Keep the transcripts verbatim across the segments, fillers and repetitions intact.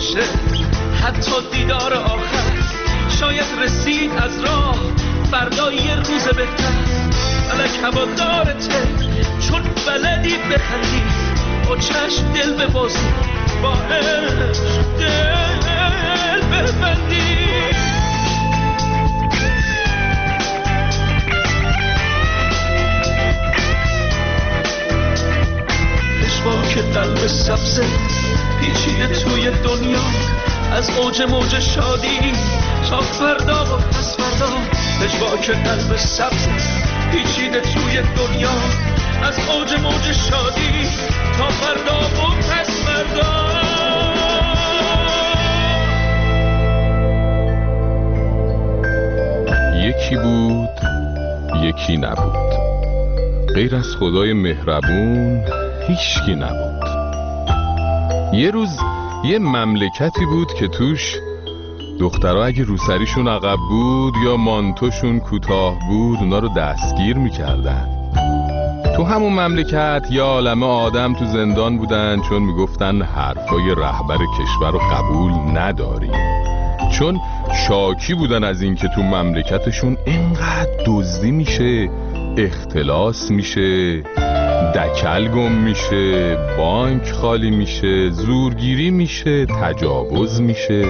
میشه حتی دیدار آخر. شاید رسید از راه فردا یه روز بهتر. فلک هوادارته چون بلدی بخندی، با چشم دل ببازی، با عشق دل ببندی. که قلب سبزه پیچیده توی دنیا، از اوج موج شادی تا فردا و پس فردا. پژواک قلب سبزه پیچیده توی دنیا، از اوج موج شادی تا فردا و پس فردا. یکی بود یکی نبود، غیر از خدای مهربون هیچکی نبود. یه روز یه مملکتی بود که توش دخترها اگه روسریشون عقب بود یا مانتوشون کوتاه بود اونا رو دستگیر میکردن. تو همون مملکت یه عالمه آدم تو زندان بودن چون میگفتن حرفای رهبر کشور رو قبول نداریم، چون شاکی بودن از این که تو مملکتشون اینقدر دزدی میشه، اختلاس میشه، دکل گم میشه، بانک خالی میشه، زورگیری میشه، تجاوز میشه.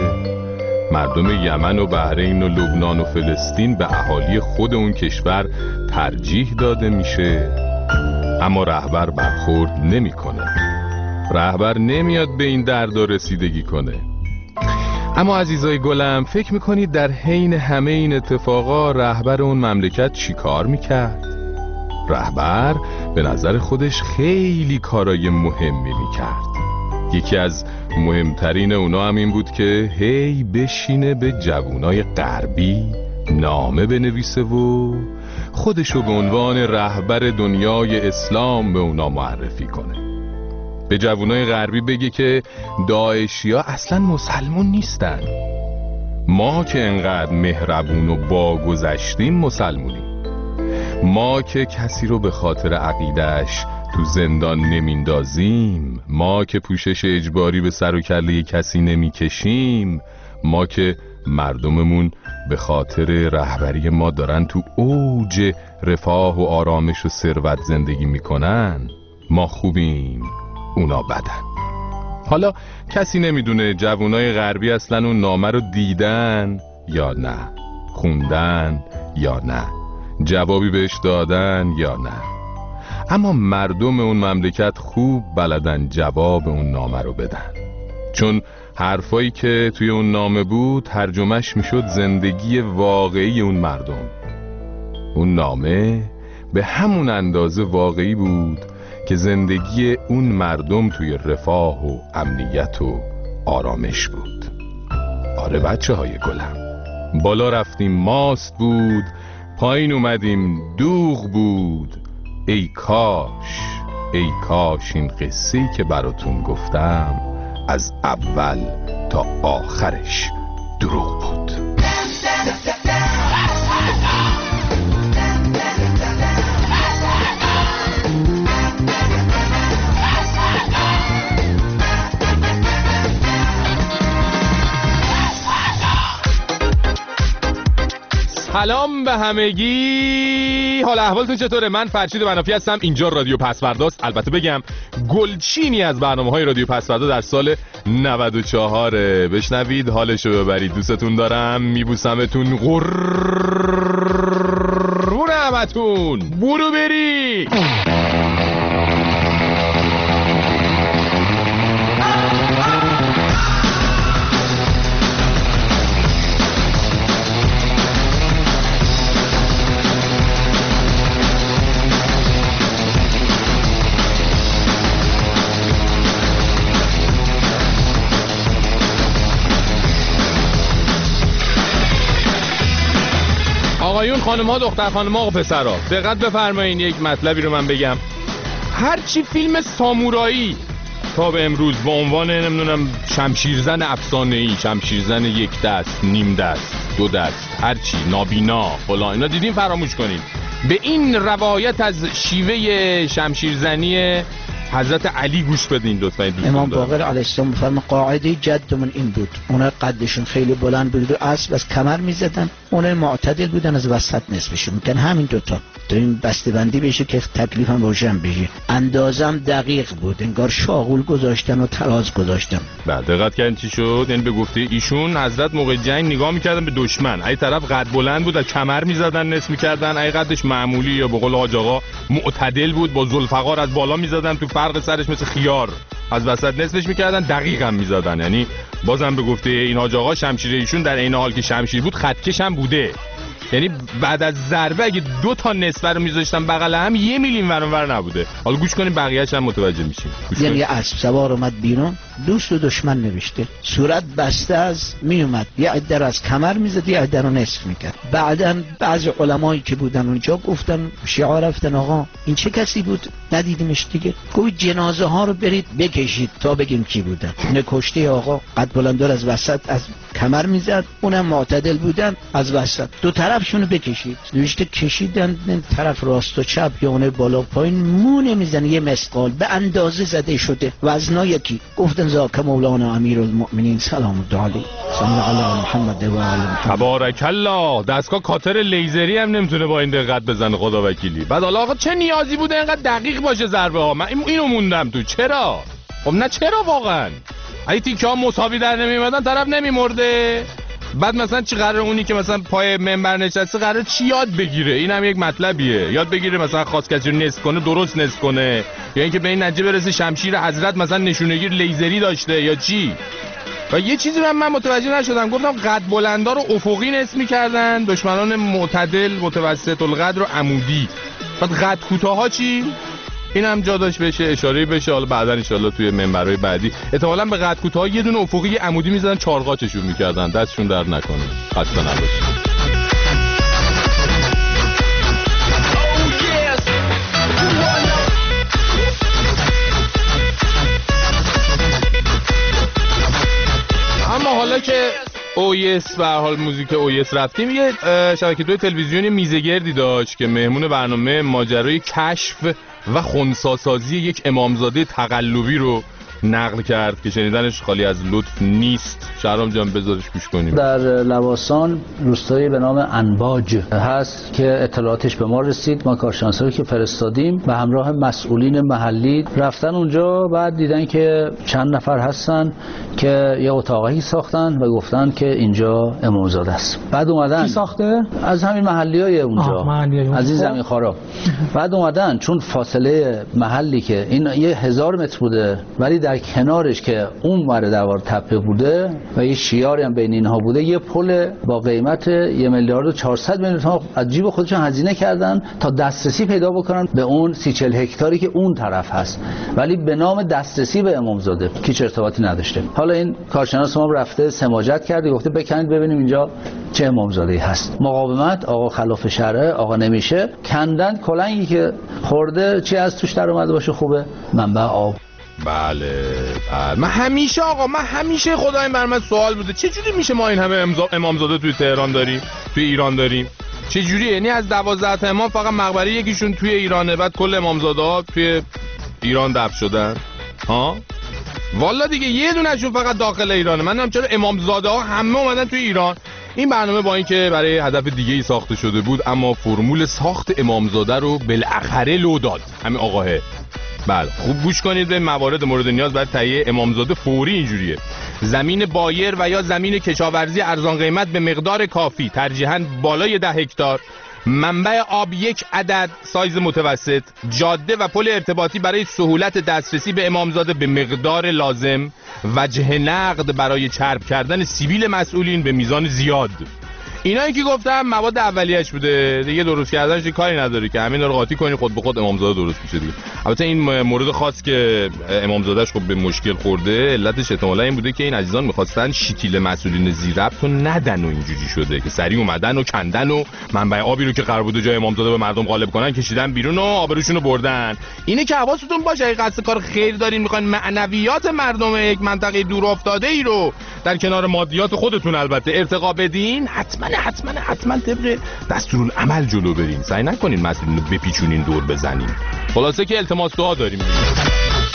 مردم یمن و بحرین و لبنان و فلسطین به اهالی خود اون کشور ترجیح داده میشه، اما رهبر برخورد نمیکنه. رهبر نمیاد به این دردا رسیدگی کنه. اما عزیزای گلم، فکر میکنید در حین همه این اتفاقا رهبر اون مملکت چی کار میکرد؟ رهبر به نظر خودش خیلی کارای مهمی میکرد. یکی از مهمترین اونا هم این بود که هی بشینه به جوونای غربی نامه بنویسه و خودشو به عنوان رهبر دنیای اسلام به اونا معرفی کنه. به جوونای غربی بگه که داعشیا اصلا مسلمون نیستن، ما که انقدر مهربون و باگذشتیم مسلمونیم، ما که کسی رو به خاطر عقیدهش تو زندان نمیندازیم، ما که پوشش اجباری به سر و کله کسی نمیکشیم، ما که مردممون به خاطر رهبری ما دارن تو اوج رفاه و آرامش و ثروت زندگی میکنن، ما خوبیم اونا بدن. حالا کسی نمیدونه جوانای غربی اصلا اون نامه رو دیدن یا نه، خوندن یا نه، جوابی بهش دادن یا نه، اما مردم اون مملکت خوب بلدن جواب اون نامه رو بدن، چون حرفایی که توی اون نامه بود ترجمهش میشد زندگی واقعی اون مردم. اون نامه به همون اندازه واقعی بود که زندگی اون مردم توی رفاه و امنیت و آرامش بود. آره بچه های گلم، بالا رفتیم ماست بود، پایین اومدیم دوغ بود. ای کاش ای کاش این قصه‌ای که براتون گفتم از اول تا آخرش دروغ بود. سلام به همگی، حال احوالتون چطوره؟ من فرشید منافی هستم، اینجا رادیو پسورداست. البته بگم گلچینی از برنامه‌های رادیو پسوردا در سال نود و چهار. بشنوید حالشو ببرید. دوستتون دارم، میبوسمتون، قربون همتون. برو بری. آقایون، خانم‌ها، دختر خانم‌ها و پسرها، دقت بفرمایید. یک مطلبی رو من بگم. هرچی فیلم سامورایی تا به امروز با عنوان نمیدونم شمشیرزن افسانه‌ای، شمشیرزن یک دست، نیم دست، دو دست، هرچی، نابینا، فلان اینا دیدین فراموش کنین. به این روایت از شیوه شمشیرزنی حضرت علی گوش بدین لطفا. این امام باقر علیه السلام می‌فرمایند قاعده جدمون این بود، اونا قدشون خیلی بلند بود و اسب از کمر می‌زدن، اونا معتدل بودن از وسط نصفشون می‌کن، همین دوتا تو این بسته‌بندی بشه که تکلیفم روشن بشه. اندازم دقیق بود، انگار شاغول گذاشتن و تراز گذاشتن. بعد دقت کردین چی شد؟ یعنی به گفته ایشون حضرت موقع جنگ نگاه می‌کردن به دشمن، ای طرف قد بلند بود از کمر می‌زدن نصف می‌کردن، ای قدش معمولی یا به قول حاج آقا معتدل بود با ذوالفقار از بالا می‌زدن تو فرق سرش مثل خیار، از وسط نصفش می‌کردن، دقیقاً می‌زدن. یعنی بازم به گفته این حاج آقا شمشیر ایشون در عین حال که شمشیر بود خطکش هم بوده. یعنی بعد از ضربه اگه دو تا نصف رو می‌ذاشتن بغل هم یه میلیم ور اونور نبوده. حالا گوش کنیم بقیه‌اش هم متوجه میشیم. یعنی اسب سوار اومد بیرون، دوست و دشمن نوشته، صورت بسته از می اومد، یه عده از کمر میزد، یه عده رو نصف میکرد. بعداً بعضی علمایی که بودن اونجا گفتن، شیعه رفتن آقا این چه کسی بود؟ ندیدیمش دیگه. گوی جنازه ها رو برید بکشید تا بگیم کی بودن. نکشته آقا قد بلندار از وسط از کمر میزد، اونم معتدل بودن از وسط، دو طرفشونو بکشید. نوشته کشیدن طرف راست و چپ یا اون بالا پایین مو نمیزنه، یه مسقال به اندازه زده شده، وزنا یکی. گفتن زاک مولانا امیرالمؤمنین سلام الله علیه صلی علی محمد و آل محمد. تبارک الله. دستگاه کاتر لیزری هم نمیتونه با این دقت بزنه خدا وکیلی. بعد حالا آقا چه نیازی بوده اینقدر دقیق باشه ضربه ها؟ من اینو موندم تو. چرا؟ خب نه چرا واقعا؟ اگه تیکه ها مساوی در نمیومدن طرف نمیمرده. بعد مثلا چی قراره اونی که مثلا پای منبر نشسته قراره چی یاد بگیره؟ این هم یک مطلبیه. یاد بگیره مثلا خواست کسی رو نصف کنه درست نصف کنه، یا اینکه به این نتیجه برسه شمشیر حضرت مثلا نشونگیر لیزری داشته یا چی. و یه چیزی رو من متوجه نشدم، گفتم قد بلندا رو افقی نصف می‌کردن، دشمنان معتدل متوسط القد رو عمودی. بعد قد کوتاها چی؟ این هم جا داشت بشه اشاره بشه، حالا بعدا ان شاءالله توی منبرهای بعدی احتمالاً به قد کوتاها یه دونه افقی عمودی می‌زدن، چارقاچشون می‌کردن. دستشون درد نکنه. خسته نباشید. اما حالا که اویس به هر حال موزیک اویس رفتیم، یه شبکه دو تلویزیونی میزگردی داشت که مهمون برنامه ماجرای کشف و خنثی‌سازی یک امامزاده تقلبی رو نقل کرد که شنیدنش خالی از لطف نیست. شهرام جان بذارش گوش کنیم. در لواسان روستایی به نام انباج هست که اطلاعاتش به ما رسید. ما کارشناسایی که فرستادیم به همراه مسئولین محلی رفتن اونجا، بعد دیدن که چند نفر هستن که یه اتاقی ساختن و گفتن که اینجا امامزاده است. بعد اومدن کی ساخته؟ از همین محلیای اونجا، از این زمین خارا. بعد اومدن چون فاصله محلی که این یه هزار متر بوده ولی در کنارش که اون ور در واقع تپه بوده و یه شیاری هم بین اینها بوده، یه پل با قیمت یه میلیارد و چهارصد میلیون تومان از جیب خودشون هزینه کردن تا دسترسی پیدا بکنن به اون سی چهل هکتاری که اون طرف هست، ولی به نام دسترسی به امامزاده که چه ارتباطی نداشته. حالا این کارشناس ما رفته سماجت کرده، گفته بکنید ببینیم اینجا چه امامزاده‌ای هست. مقاومت آقا خلاف شرع آقا نمیشه، کندن کلنگی که خورده چی از توش در اومده باشه خوبه؟ منبع آب. بله بله. من همیشه آقا من همیشه خدای بر من سوال بوده چه جوری میشه ما این همه امامزاده توی تهران داریم، توی ایران داریم؟ چه جوریه؟ یعنی از دوازده تا امام فقط مقبره یکیشون توی ایرانه، بعد کل امامزاده ها توی ایران دفن شدن؟ ها والا دیگه یه دونهشون فقط داخل ایرانه. من نمیدونم چرا امامزاده ها همه اومدن توی ایران. این برنامه با اینکه برای هدف دیگه ای ساخته شده بود، اما فرمول ساخت امامزاده رو بالاخره لو داد همین آقاه. بله خوب گوش کنید به موارد مورد نیاز برای تهیه امامزاده. فوری اینجوریه: زمین بایر و یا زمین کشاورزی ارزان قیمت به مقدار کافی، ترجیحاً بالای ده هکتار، منبع آب یک عدد سایز متوسط، جاده و پل ارتباطی برای سهولت دسترسی به امامزاده به مقدار لازم، وجه نقد برای چرب کردن سیبیل مسئولین به میزان زیاد. اینایی که گفتم مواد اولیه‌اش بوده دیگه، درست کردنش کاری نداره که همین رو قاطی کنی خود به خود امامزاده درست میشه دیگه. البته این مورد خاص که امامزادهش خب به مشکل خورده، علتش احتمالاً این بوده که این عزیزان می‌خواستن شتیل مسئولین زیربط رو ندن و اینجوری شده که سریع اومدن و کندن و منبع آبی رو که قرار بوده جای امامزاده به مردم غالب کنن کشیدن بیرون و آبروشون رو بردن. اینه که حواستون باشه اگه قصد کار خیر دارین، می‌خواین معنویات مردم یک منطقه دور افتاده‌ای رو در کنار مادیات خودتون البته ارتقا بدین، حتما حتما حتما طبق دستورالعمل جلو برین. سعی نکنین مسئولین رو بپیچونین دور بزنین. خلاصه که التماس دعا داریم.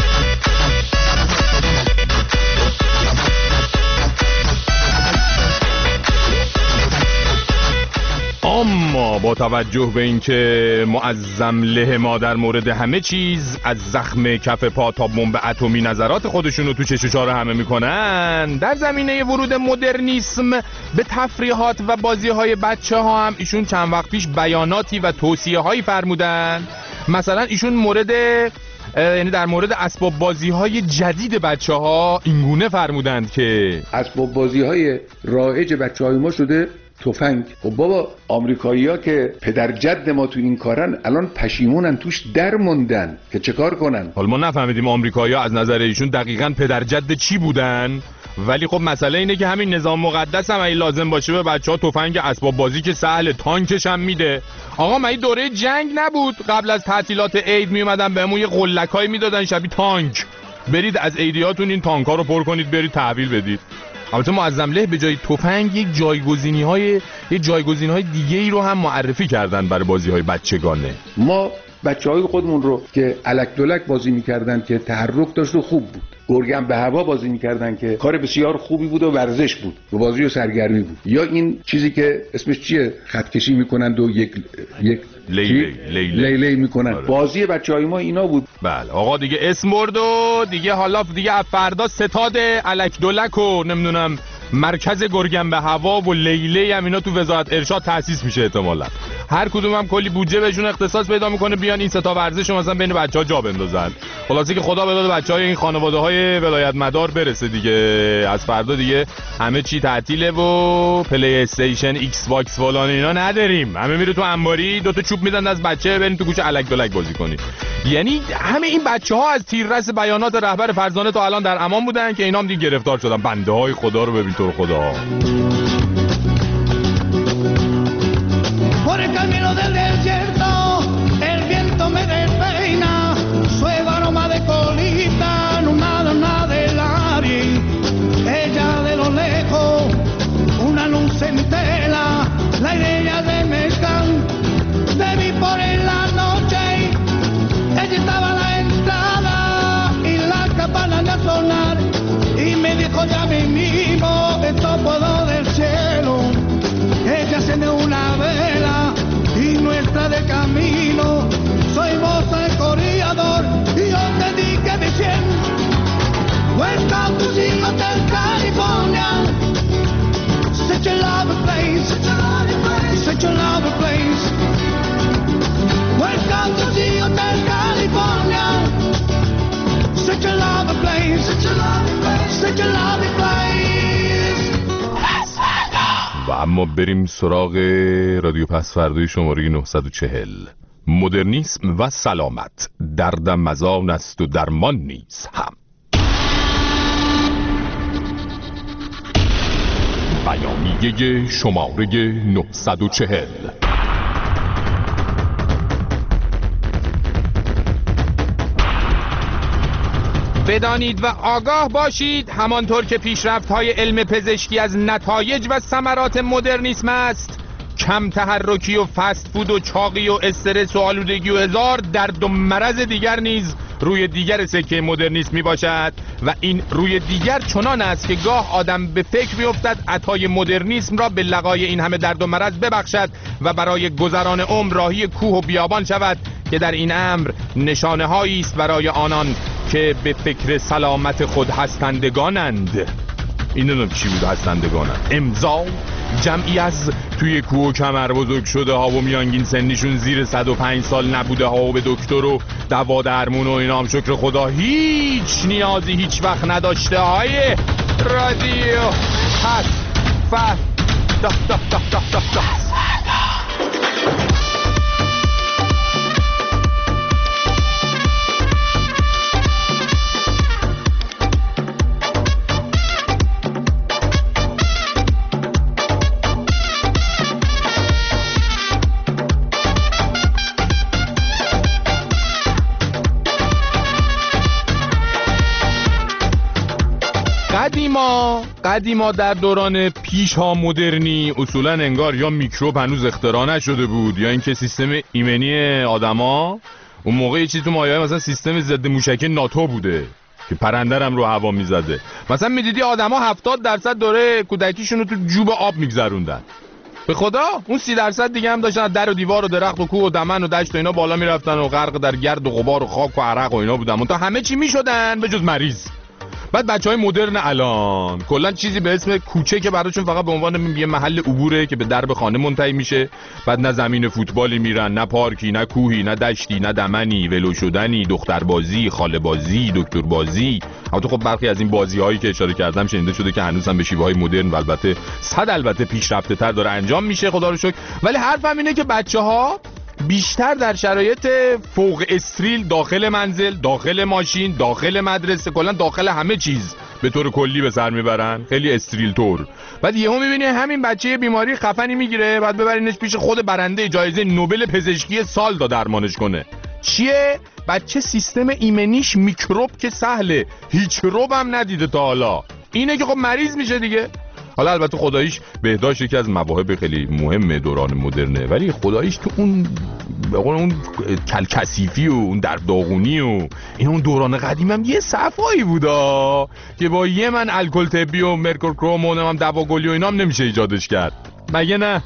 اما با توجه به اینکه معظم له ما در مورد همه چیز از زخم کف پا تا بمب اتمی نظرات خودشون رو تو چش و چار همه میکنن، در زمینه ورود مدرنیسم به تفریحات و بازی های بچه ها هم ایشون چند وقت پیش بیاناتی و توصیه هایی فرمودن. مثلا ایشون مورد یعنی در مورد اسباب بازی های جدید بچه ها اینگونه فرمودند که اسباب بازی های رایج بچه های ما شده تفنگ. خب بابا آمریکایی‌ها که پدر جد ما تو این کارن الان پشیمونن، توش در موندن که چه کار کنن. حالا ما نفهمیدیم آمریکایی‌ها از نظر ایشون دقیقاً پدر جد چی بودن، ولی خب مسئله اینه که همین نظام مقدس هم اگه لازم باشه به بچه‌ها تفنگ اسباب بازی که سهل، تانکش هم میده. آقا من این دوره جنگ نبود قبل از تعطیلات عید می اومدن بهمون یه قلکایی میدادن شبیه تانک، برید از عیدیاتون این تانک‌ها رو پر کنید برید تحویل بدید. البته معظم له به جای تفنگ یک جایگزینی‌های یک جایگزین‌های دیگه‌ای رو هم معرفی کردن برای بازی‌های بچگانه. ما بچه‌های خودمون رو که الک دلک بازی می‌کردن که تحرک داشت و خوب بود، گرگم به هوا بازی می‌کردن که کار بسیار خوبی بود و ورزش بود و بازی و سرگرمی بود، یا این چیزی که اسمش چیه خطکشی می‌کنند و یک یک لیلی لیلی لیلی می‌کنن، بازی بچه‌های ما اینا بود. بله آقا دیگه اسم برد و دیگه حالا دیگه فردا ستاد الک دلک و نمیدونم مرکز گرگم به هوا و لیلی هم اینا تو وزارت ارشاد تأسیس میشه احتمالاً. هر کدوم هم کلی بودجه بهشون اختصاص پیدا میکنه بیان این ستا ورزش رو مثلا بین بچه‌ها جا بندازن. خلاصه که خدا بداد بچه‌های این خانواده‌های ولایت مدار برسه دیگه. از فردا دیگه همه چی تعطیله و پلی استیشن ایکس باکس فلان اینا نداریم. همه میره تو انباری دو تا چوب میدن از بچه برین تو کوچه الک دلک بازی کنید. یعنی همه این بچه‌ها از تیررس بیانات رهبر فرزانه تا الان در امان بودن که اینا هم دیگه گرفتار شدن. بنده‌های خدا رو ببین تو خدا. Por el camino del desierto, el viento me despeina, suave aroma de colita, una dona del área, ella de lo lejos, una luz en tela, la idea de mezcal, te vi por en la noche, ella estaba a la entrada y la campana de sonar, y me dijo ya mismo, esto puedo del cielo. Ella enciende una vela y no está de camino. Soy voz el corredor y yo te dije diciendo welcome to the Hotel California. Such a lovely place, such a lovely place, such a lovely place. Welcome to the Hotel California. Such a lovely place, such a lovely place, such a lovely place. و اما بریم سراغ رادیو پسفردای شماره نهصد و چهل. مدرنیسم و سلامت دردم مزان است و درمان نیز هم. بیانیه شماره نهصد و چهل. بدانید و آگاه باشید همانطور که پیشرفت‌های علم پزشکی از نتایج و ثمرات مدرنیسم است، کم تحرکی و فست فود و چاقی و استرس و آلودگی و هزار درد و مرض دیگر نیز روی دیگر سکه مدرنیسم می باشد و این روی دیگر چنان است که گاه آدم به فکر می‌افتد عطای مدرنیسم را به لقای این همه درد و مرض ببخشد و برای گذران عمر راهی کوه و بیابان شود که در این امر نشانه هایی است برای آنان که به فکر سلامت خود هستندگانند. این نمیدونم چی بود هستندگانند. امضا جمعی از توی کوه و کمر بزرگ شده ها و میانگین سنیشون زیر صد و پنج سال نبوده ها و به دکتر و دوا درمون و اینا هم شکر خدا هیچ نیازی هیچ وقت نداشته های رادیو پس فر دا دا دا دا دا دا. قدیما قدیما در دوران پیش ها مدرنی اصولا انگار یا میکروب هنوز اختراع نشده بود یا اینکه سیستم ایمنی آدما اون موقع یه چیزی تو مایه‌های مثلا سیستم ضد موشکی ناتو بوده که پرنده هم رو هوا میزده. مثلا میدیدی آدما هفتاد درصد دوره کودکیشون رو تو جوب آب میگذروندن. به خدا اون سی درصد دیگه هم داشتن در و دیوار و درخت و کوه و دمن و دشت و اینا بالا میرفتن و غرق در گرد و غبار و خاک و عرق و اینا بودن، تا همه چی میشدن به جز مریض. بعد بچهای مدرن الان کلا چیزی به اسم کوچه که براشون فقط به عنوان یه محل عبوره که به درب خانه منتهی میشه، بعد نه زمین فوتبالی میرن، نه پارکی، نه کوهی، نه دشتی، نه دمنی، ولو شدنی، دختربازی، خاله بازی، دکتر بازی. البته خب برخی از این بازی‌هایی که اشاره کردم شنیده شده که هنوز هم به شیوه‌های مدرن و البته صد البته پیشرفته‌تر داره انجام میشه، خدا رو شکر. ولی حرفم اینه که بچه‌ها بیشتر در شرایط فوق استریل داخل منزل، داخل ماشین، داخل مدرسه، کلا داخل همه چیز به طور کلی به سر میبرن، خیلی استریل طور. بعد یهو میبینی همین بچه بیماری خفنی میگیره، بعد ببرینش پیش خود برنده جایزه نوبل پزشکی سال تا درمانش کنه. چیه؟ بچه سیستم ایمنیش میکروب که سهله، هیچ روب هم ندیده تا حالا، اینه که خب مریض میشه دیگه. حالا البته خداییش بهداشت یکی از مواهب خیلی مهم دوران مدرنه، ولی خداییش تو اون بقول اون کلکسیفی و اون در داغونی و این اون دوران قدیم هم یه صفایی بودا که با یه من الکل طبی و مرکورکروم و هم دواگلی و اینا هم نمیشه ایجادش کرد، مگه نه؟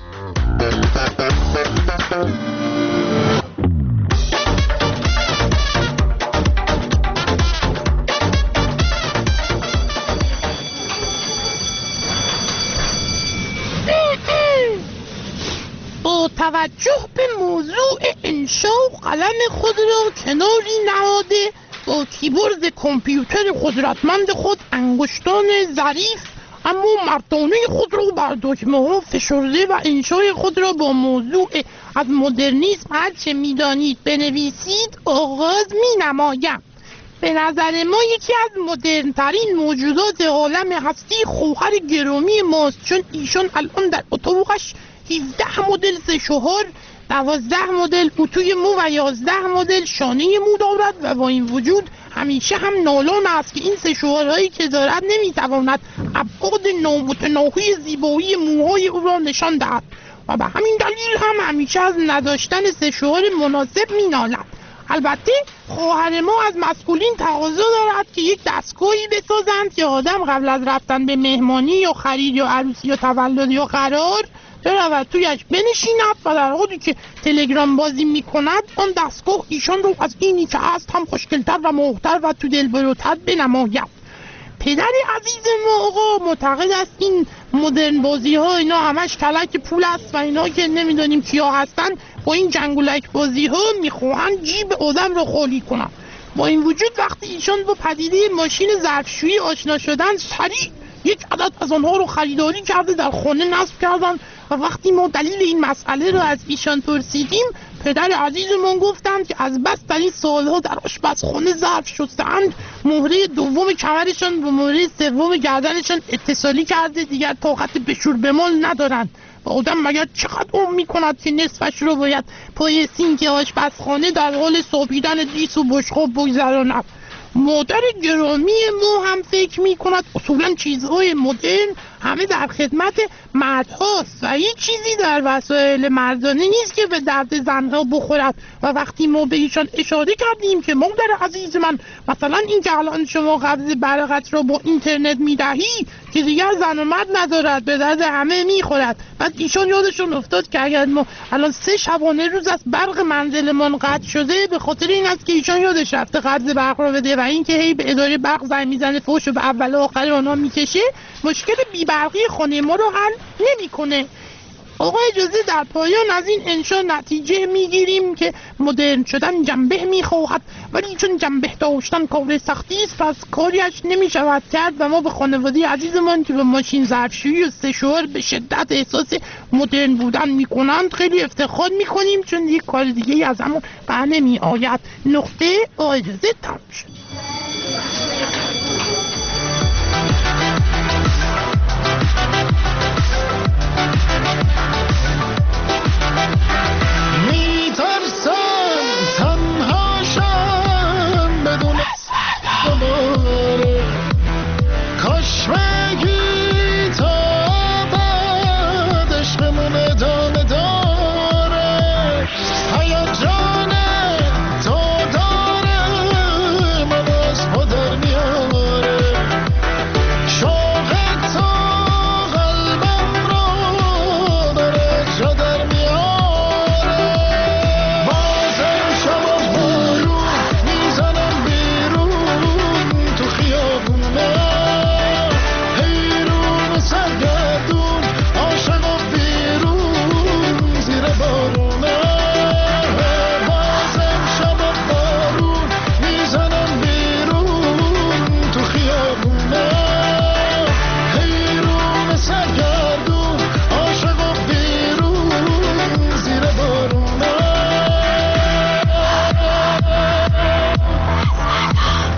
با توجه به موضوع انشا قلم خود را کناری نهاده با کیبورد کامپیوتر قدرتمند خود انگشتان ظریف اما مردانه خود را بر دکمه ها فشرده و انشای خود را با موضوع از مدرنیسم هرچه میدانید بنویسید آغاز می نمایم. به نظر ما یکی از مدرن ترین موجودات عالم هستی خواهر گرامی ماست، چون ایشان الان در اتاقش هفده مدل سه شوهر، دوازده مدل اتوی مو و یازده مدل شانه مو دارد و با این وجود همیشه هم نالان است که این سه شوهرهایی که دارد نمیتواند ابعاد نامتناهی زیبایی موهای او را نشان دهد و به همین دلیل هم همیشه از نداشتن سه شوهر مناسب مینالد. البته خواهر ما از مسئولین تقاضا دارد که یک دستگاهی بسازند که آدم قبل از رفتن به مهمانی یا خرید یا عروسی یا تولد یا قرار برود تویش بنشیند و در حالی که تلگرام بازی میکند آن دستگاه ایشان رو از اینی که هست هم خوشگلتر و موهتر و تو دلبروتر بنماید. پدر عزیز ما آقا معتقد است این مدرن بازی ها اینا همش کلک پول است و اینا که نمیدونیم کیا هستن با این جنگولک بازی ها میخواهن جیب آدم رو خالی کنن. با این وجود وقتی ایشان با پدیده ماشین ظرفشویی آشنا شدن سریع یک عدد از آنها رو خریداری کرده در خانه نصب کردن و وقتی ما دلیل این مسئله رو از ایشان پرسیدیم پدر عزیزمون گفتند که از بس در این سالها در آشپزخانه ظرف شستند مهره دوم کمرشان با مهره سوم گردنشان اتصالی کرده دیگر طاقت بشور بمال ندارند و آدم مگر چقدر عمر میکند که نصفش رو باید پای سینک آشپزخانه در حال صابیدن دیس و بشقاب بگذراند. مادر گرامی ما هم فکر می کند اصولا چیزهای مدرن همه در خدمت مردهاست و هیچ چیزی در وسایل مردانه نیست که به درد زنها بخورد و وقتی ما به ایشان اشاره کردیم که مادر عزیز من مثلا این که الان شما قبض برقت را با اینترنت می دهی که دیگر زن و مرد ندارد به درد همه می خورد، بعد ایشان یادشون افتاد که اگر ما الان سه شبانه روز از برق منزلمان قطع شده به خاطر این است که ایشان یادش رفته قرض برق را بده و این که هی به اداره برق زنگ میزنه فوش و به اول و آخر آنها میکشه مشکل بی‌برقی خانه ما رو حل نمیکنه. آقا اجازه در پایان از این انشا نتیجه میگیریم که مدرن شدن جنبه میخواهد ولی چون جنبه داشتن کار سختی است پس کاریش نمیشود کرد و ما به خانواده عزیزمان که به ماشین ظرفشویی و سه شوهر به شدت احساس مدرن بودن میکنند خیلی افتخار میکنیم چون یک کار دیگه از همون بر نمی آید. نقطه آقا اجازه تمام شد.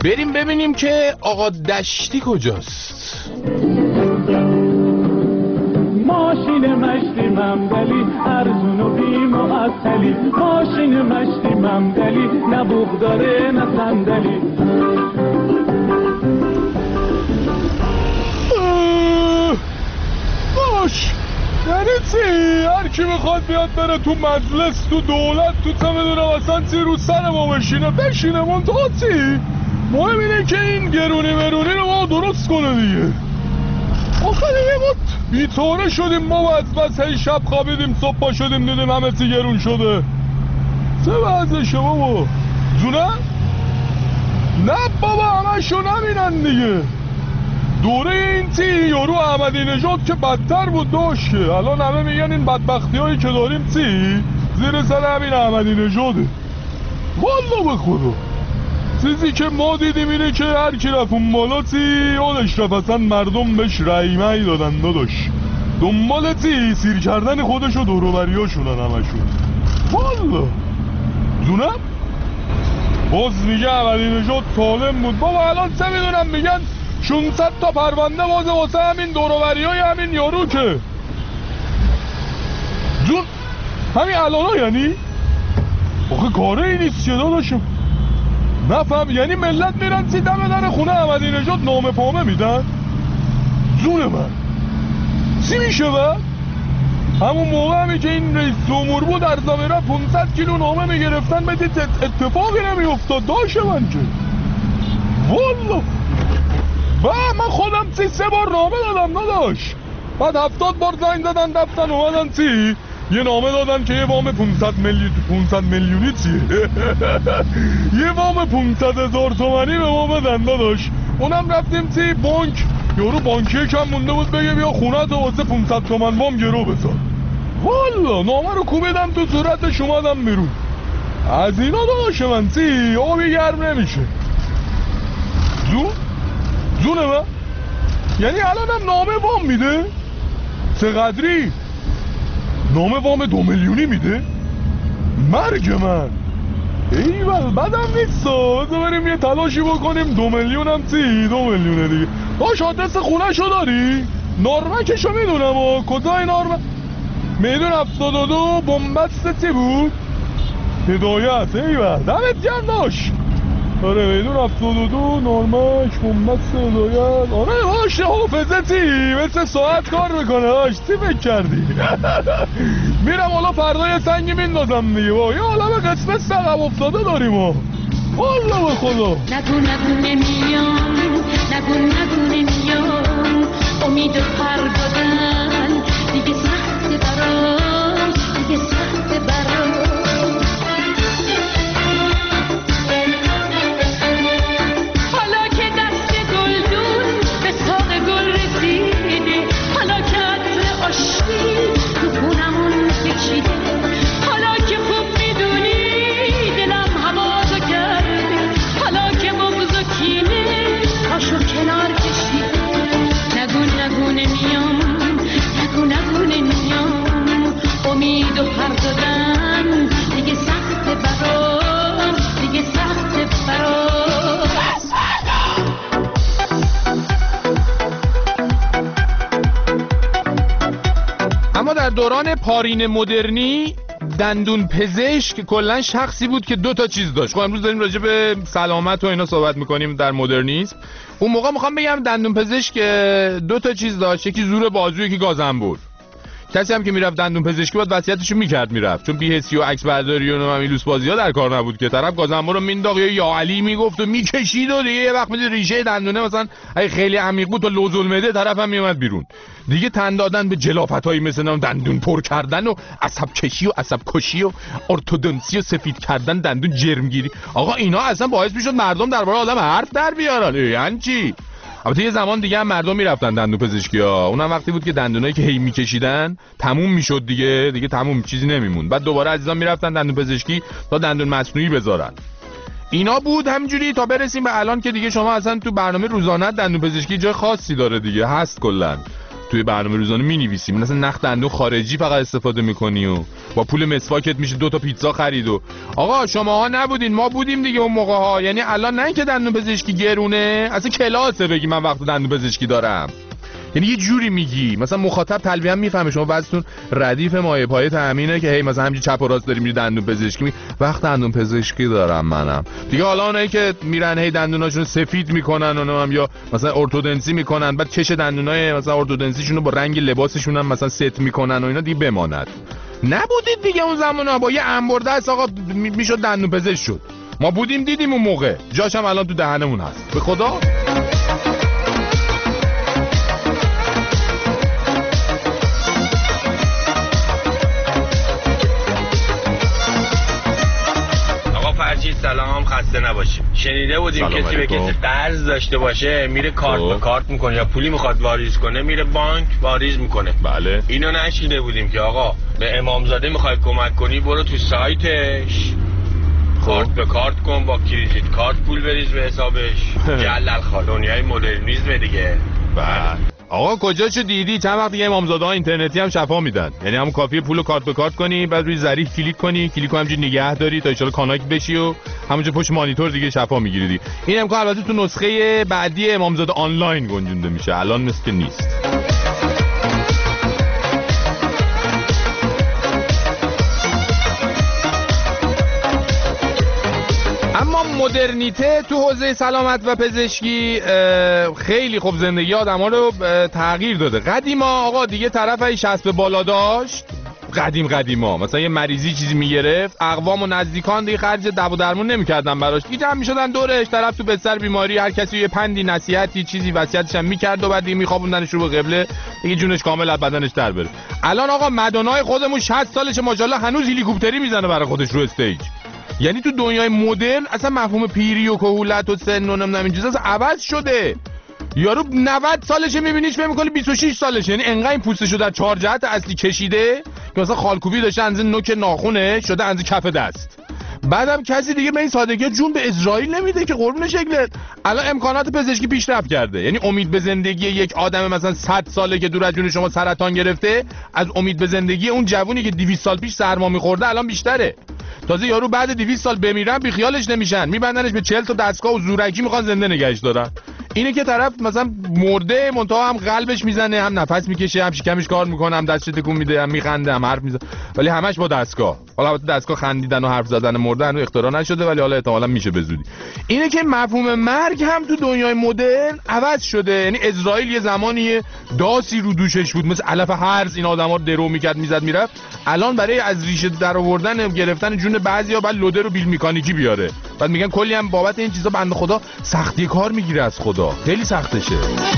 بریم ببینیم که آقا دشتی کجاست. ماشین مشتی ممدلی ارزون و بی معطلی، ماشین مشتی ممدلی نه بوق داره نه صندلی. باش یعنی چی؟ هر کی بخواد بیاد بره تو مجلس تو دولت تو چه میدونم اصلا چی رو سر ما بشینه بشینه من تو چی؟ مهم اینه که این گرونی مرونی رو ما درست کنه دیگه. آخه دیگه ما بیتوره شدیم، ما از بس هی شب خوابیدیم صبح پا شدیم دیدیم همه چی گرون شده. چه وضعشه بابا؟ جونه؟ نه بابا همشو نمینن دیگه. دوره این چی یارو احمدی نژاد که بدتر بود داشت، الان همه میگن این بدبختی هایی که داریم چی زیر سر همین احمدی نژاده. والا به خدا چیزی که ما دیدیم اینه که هر کی رفت اون بالا چی یادش رفت اصلا مردم بهش رای می دادن داداش، دنبال چی سیر کردن خودشو دوروبریاشونن همشون. والا جونم باز میگه احمدی نژاد سالم بود بابا، الان چه میدونم میگن ششصد تا پرونده بازه واسه همین دوروبریای همین یارو که جون همین الانا. یعنی آخه کاره این نیست چه داداشم نفهم، یعنی ملت میرن سی دم در خونه احمدی نژاد نامه پامه میدن؟ جون من چی میشه بعد؟ همون موقع همی که این رئیس جمهور بود در زمینه پانصد کیلو نامه میگرفتن بدید اتفاقی نمیافتاد داشت من که والا. با من خودم سی سه بار نامه دادم نداشت، بعد هفتاد بار زنگ زدن دفتن اومدن چی یه نامه دادن که یه وام پانصد میلیون پانصد میلیونی چیه یه وام پانصد هزار تومانی به ما بدن داداش. اونم رفتیم چی بانک، یارو بانکیه کم مونده بود بگه بیا خونه تو واسه پانصد تومن وام گرو بذار. والا نامه رو کوبیدم تو صورتش اومدم بیرون. از اینا داداش من چی آبی گرم نمیشه. جون جونه من یعنی الانم نامه وام میده؟ چقدری؟ نامه وام دو میلیونی میده؟ مرگ من ایول بدم نیست. بذار بریم یه تلاشی بکنیم دو میلیون هم چی؟ دو میلیونه دیگه. باش آدرس خونه شو داری؟ نارمکشو میدونم و کجای نارمک؟ میدون هفتاد و دو بومبست چی بود؟ هدایت ایول دمت گرم داشت. آره میدون هفتاد و دو نارمک بومبست هدایت. آره باشه حافظه چی؟ مثل ساعت کار میکنه باش. چی فکر کردی؟ میرم حالا فردا یه سنگی میندازم دیگه با یه حالا به قسمت سقب افتاده داریم ها. والا به خدا نگو نگو نمیام نگو نگو نمیام امید و پر دادن دیگه سخت برام دیگه سخت برام. حالا که دست گلدون به ساق گل رسیده، حالا که عطر آشتی تو خونمون کشیده، حالا که خوب میدونی دلم هوازو کرده، حالا که بغض و کینه پاشو کنار کشیده. نگو نگو نمیام نگو نگو نمیام امید و پر دادن دیگه سخت برام دیگه سخت برام. اما در دوران پارین مدرنی دندون پزشک کلا شخصی بود که دو تا چیز داشت. خب امروز داریم راجع به سلامت و اینا صحبت میکنیم در مدرنیسم. اون موقع میخوام بگم دندون پزشک دو تا چیز داشت، یکی زور بازو یکی گازنبور. کسی هم که میرفت دندون پزشکی باید وصیتشو میکرد میرفت، چون بی‌حسی و عکس برداری و نمیلوس بازی‌ها در کار نبود که طرف گازنبور رو مینداخت یا یا علی میگفت و میکشید و دیگه یه وقت میدید ریشه دندونه مثلا اگه خیلی عمیق بود تا لوزالمعده طرف هم میومد بیرون. دیگه تن دادن به جلافتایی مثلا دندون پر کردن و عصب کشی و عصب کشی و ارتودنسی و سفید کردن دندون جرمگیری، آقا اینا اصلا باعث میشد مردم درباره آدم حرف در بیارن. یعنی چی؟ البته یه زمان دیگه هم مردم میرفتن دندون پزشکی‌ها، اونم وقتی بود که دندونایی که هی میکشیدن تموم میشد دیگه دیگه تموم چیزی نمیمون، بعد دوباره عزیزان میرفتن دندون پزشکی تا دندون مصنوعی بذارن. اینا بود همینجوری تا برسیم به الان که دیگه شما اصلا تو برنامه روزانه دندون پزشکی جای خاصی داره دیگه، هست کلا توی برنامه روزانه می‌نویسی، مثلا نخ دندون خارجی فقط استفاده می‌کنی و با پول مسواکت میشه دو تا پیتزا خرید. و آقا شماها نبودین، ما بودیم دیگه اون موقع‌ها. یعنی الان نه که دندون پزشکی گرونه، اصلا کلاسه بگی من وقت دندون پزشکی دارم. یعنی یه جوری میگی مثلا مخاطب تلویحا میفهمه شما وزنتون ردیف مایه پایه تامینه که هی مثلا همینجوری چپ و راست داری میری دندون پزشکی می وقت دندون پزشکی دارم منم دیگه. حالا اونایی که میرن هی دندوناشون سفید میکنن اونم یا مثلا ارتودنسی میکنن، بعد چش دندونای مثلا ارتودنسیشون رو با رنگ لباسشون هم مثلا ست میکنن و اینا، دیگه بماند. نبودید دیگه اون زمانا، با یه انبردست آقا میشد دندون پزشک شد. ما بودیم دیدیم اون موقع، جاش هم الان تو دهنمون هست به خدا. سلام، خسته نباشیم. شنیده بودیم کسی به کسی قرض داشته باشه میره کارت به کارت میکنه یا پولی میخواد واریز کنه میره بانک واریز میکنه. بله اینو نشنیده بودیم که آقا به امامزاده میخوای کمک کنی برو تو سایتش کارت به کارت کن، با کریدیت کارت پول بریز به حسابش. جلل خال دنیای مدرنیسم دیگه. بله آقا کجاشو دیدی؟ چند وقت دیگه امامزاده ها اینترنتی هم شفا میدن. یعنی همون کافیه پولو کارت به کارت کنی، بعد روی ظریف کلیک کنی، کلیکو همینجوری نگه داری تا ان شاءالله کاناک بشی و همونجا پشت مانیتور دیگه شفا میگیری دیگه. این امکان البته تو نسخه بعدی امامزاده آنلاین گنجونده میشه، الان مثل که نیست. اما مدرنیته تو حوزه سلامت و پزشکی خیلی خوب زندگی آدم‌ها رو تغییر داده. قدیما آقا دیگه طرف شصت به بالا داشت، قدیم قدیما مثلا یه مریضی چیزی میگرفت، اقوام و نزدیکان دیگه خرج دوا و درمون نمی‌کردن براش، دیگه جمع می‌شدن دورش، طرف تو بستر بیماری هر کسی یه پندی نصیحتی چیزی وصیتش هم می‌کرد و بعد دیگه می‌خوابوندنش رو به قبله دیگه جونش کامل از بدنش در بره. الان آقا مدونای خودمون شصت سالشه ماشاءالله هنوز هلیکوپتری میزنه برای خودش رو استیج. یعنی تو دنیای مدرن اصلا مفهوم پیری و کهولت و سن و نمیدونم این چیزا اصلا عوض شده. یارو نود سالشه میبینیش فکر می‌کنی بیست و شش سالشه. یعنی انقدر این پوستشو در چهار جهت اصلی کشیده که مثلا خالکوبی داشته انزه نوک ناخونه شده انزه کف دست. بعدم کسی دیگه به این سادگی جون به اسرائیل نمیده که قربون شکلت. الان امکانات پزشکی پیشرفت کرده، یعنی امید به زندگی یک آدم مثلا صد ساله که دور از جون شما سرطان گرفته از امید به زندگی اون جوونی که دویست سال پیش سرما می‌خورده الان بیشتره. تازه یارو بعد دویست سال بمیرن بی خیالش نمیشن، میبندنش به چهل تا دستگاه و زورکی میخوان زنده نگهش دارن. اینه که طرف مثلا مرده منتها هم قلبش میزنه، هم نفس میکشه، هم شکمش کار میکنه، هم دستش تکون میده، هم میخنده، هم حرف میزنه، ولی همش با دستگاه. حالا البته دستگاه خندیدن و حرف زدن مرده هنوز اختراع نشده ولی حالا احتمالاً میشه به زودی. اینه که مفهوم مرگ هم تو دنیای مدرن عوض شده. یعنی اسرائیل یه زمانی داسی رو دوشش بود مثل علف هرز، این آدما رو درو میکرد میزد میرفت. الان برای از ریشه در آوردن گرفتن جون بعضیا بعد لودر رو بیل مکانیکی بیاره، بعد میگن کلی هم بابت این چیزا بنده خدا سختی کار میگیره از خدا، خیلی سختشه.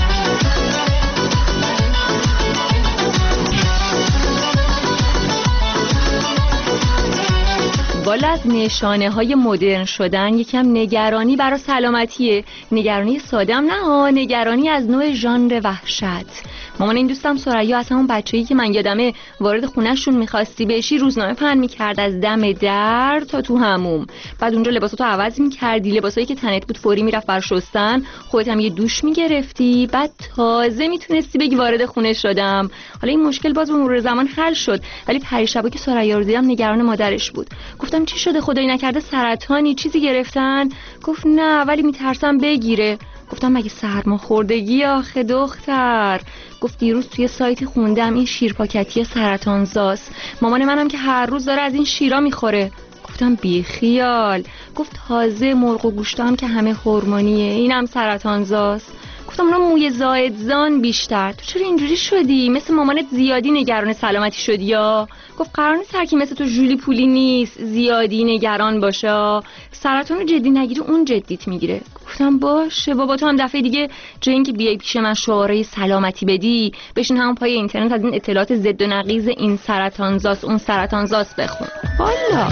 والا از نشانه های مدرن شدن یکم نگرانی برای سلامتیه. نگرانی ساده هم نه ها، نگرانی از نوع ژانر وحشت. مامان این دوستم سریا از همون بچه‌ای که من یادمه وارد خونه‌شون می‌خواستی بشی روزنامه پهن می‌کرد از دم در تا تو حموم، بعد اونجا لباساتو عوض می‌کردی، لباسایی که تنت بود فوری میرفت بر شستن، خودت هم یه دوش می‌گرفتی، بعد تازه میتونستی بگی وارد خونه شدم. حالا این مشکل باز به مرور زمان حل شد، ولی پریشبا که سریا رو دیدم نگران مادرش بود. گفتم چی شده خدایی نکرده سرطانی چیزی گرفتن؟ گفت نه ولی میترسم بگیره. گفتم مگه سرماخوردگی آخه دختر؟ گفت دیروز توی سایت خوندم این شیرپاکتی سرطانزاست، مامان منم که هر روز داره از این شیرا میخوره. گفتم بی خیال. گفت تازه مرغ و گوشتام که همه هورمونیه اینم سرطانزاست. گفتم اونا موی زائدزان بیشتر. تو چرا اینجوری شدی؟ مثل مامانت زیادی نگران سلامتی شدی یا؟ گفت قرار نیست هر کی مثل تو ژولی پولی نیست زیادی نگران باشه. سرطان رو جدی نگیری اون جدیت میگیره. گفتم باشه بابا، تو هم دفعه دیگه جای اینکه بیای پیش من شعارهای سلامتی بدی بشین همون پای اینترنت از این اطلاعات ضد و نقیض این سرطانزاست اون سرطانزاست بخون. والا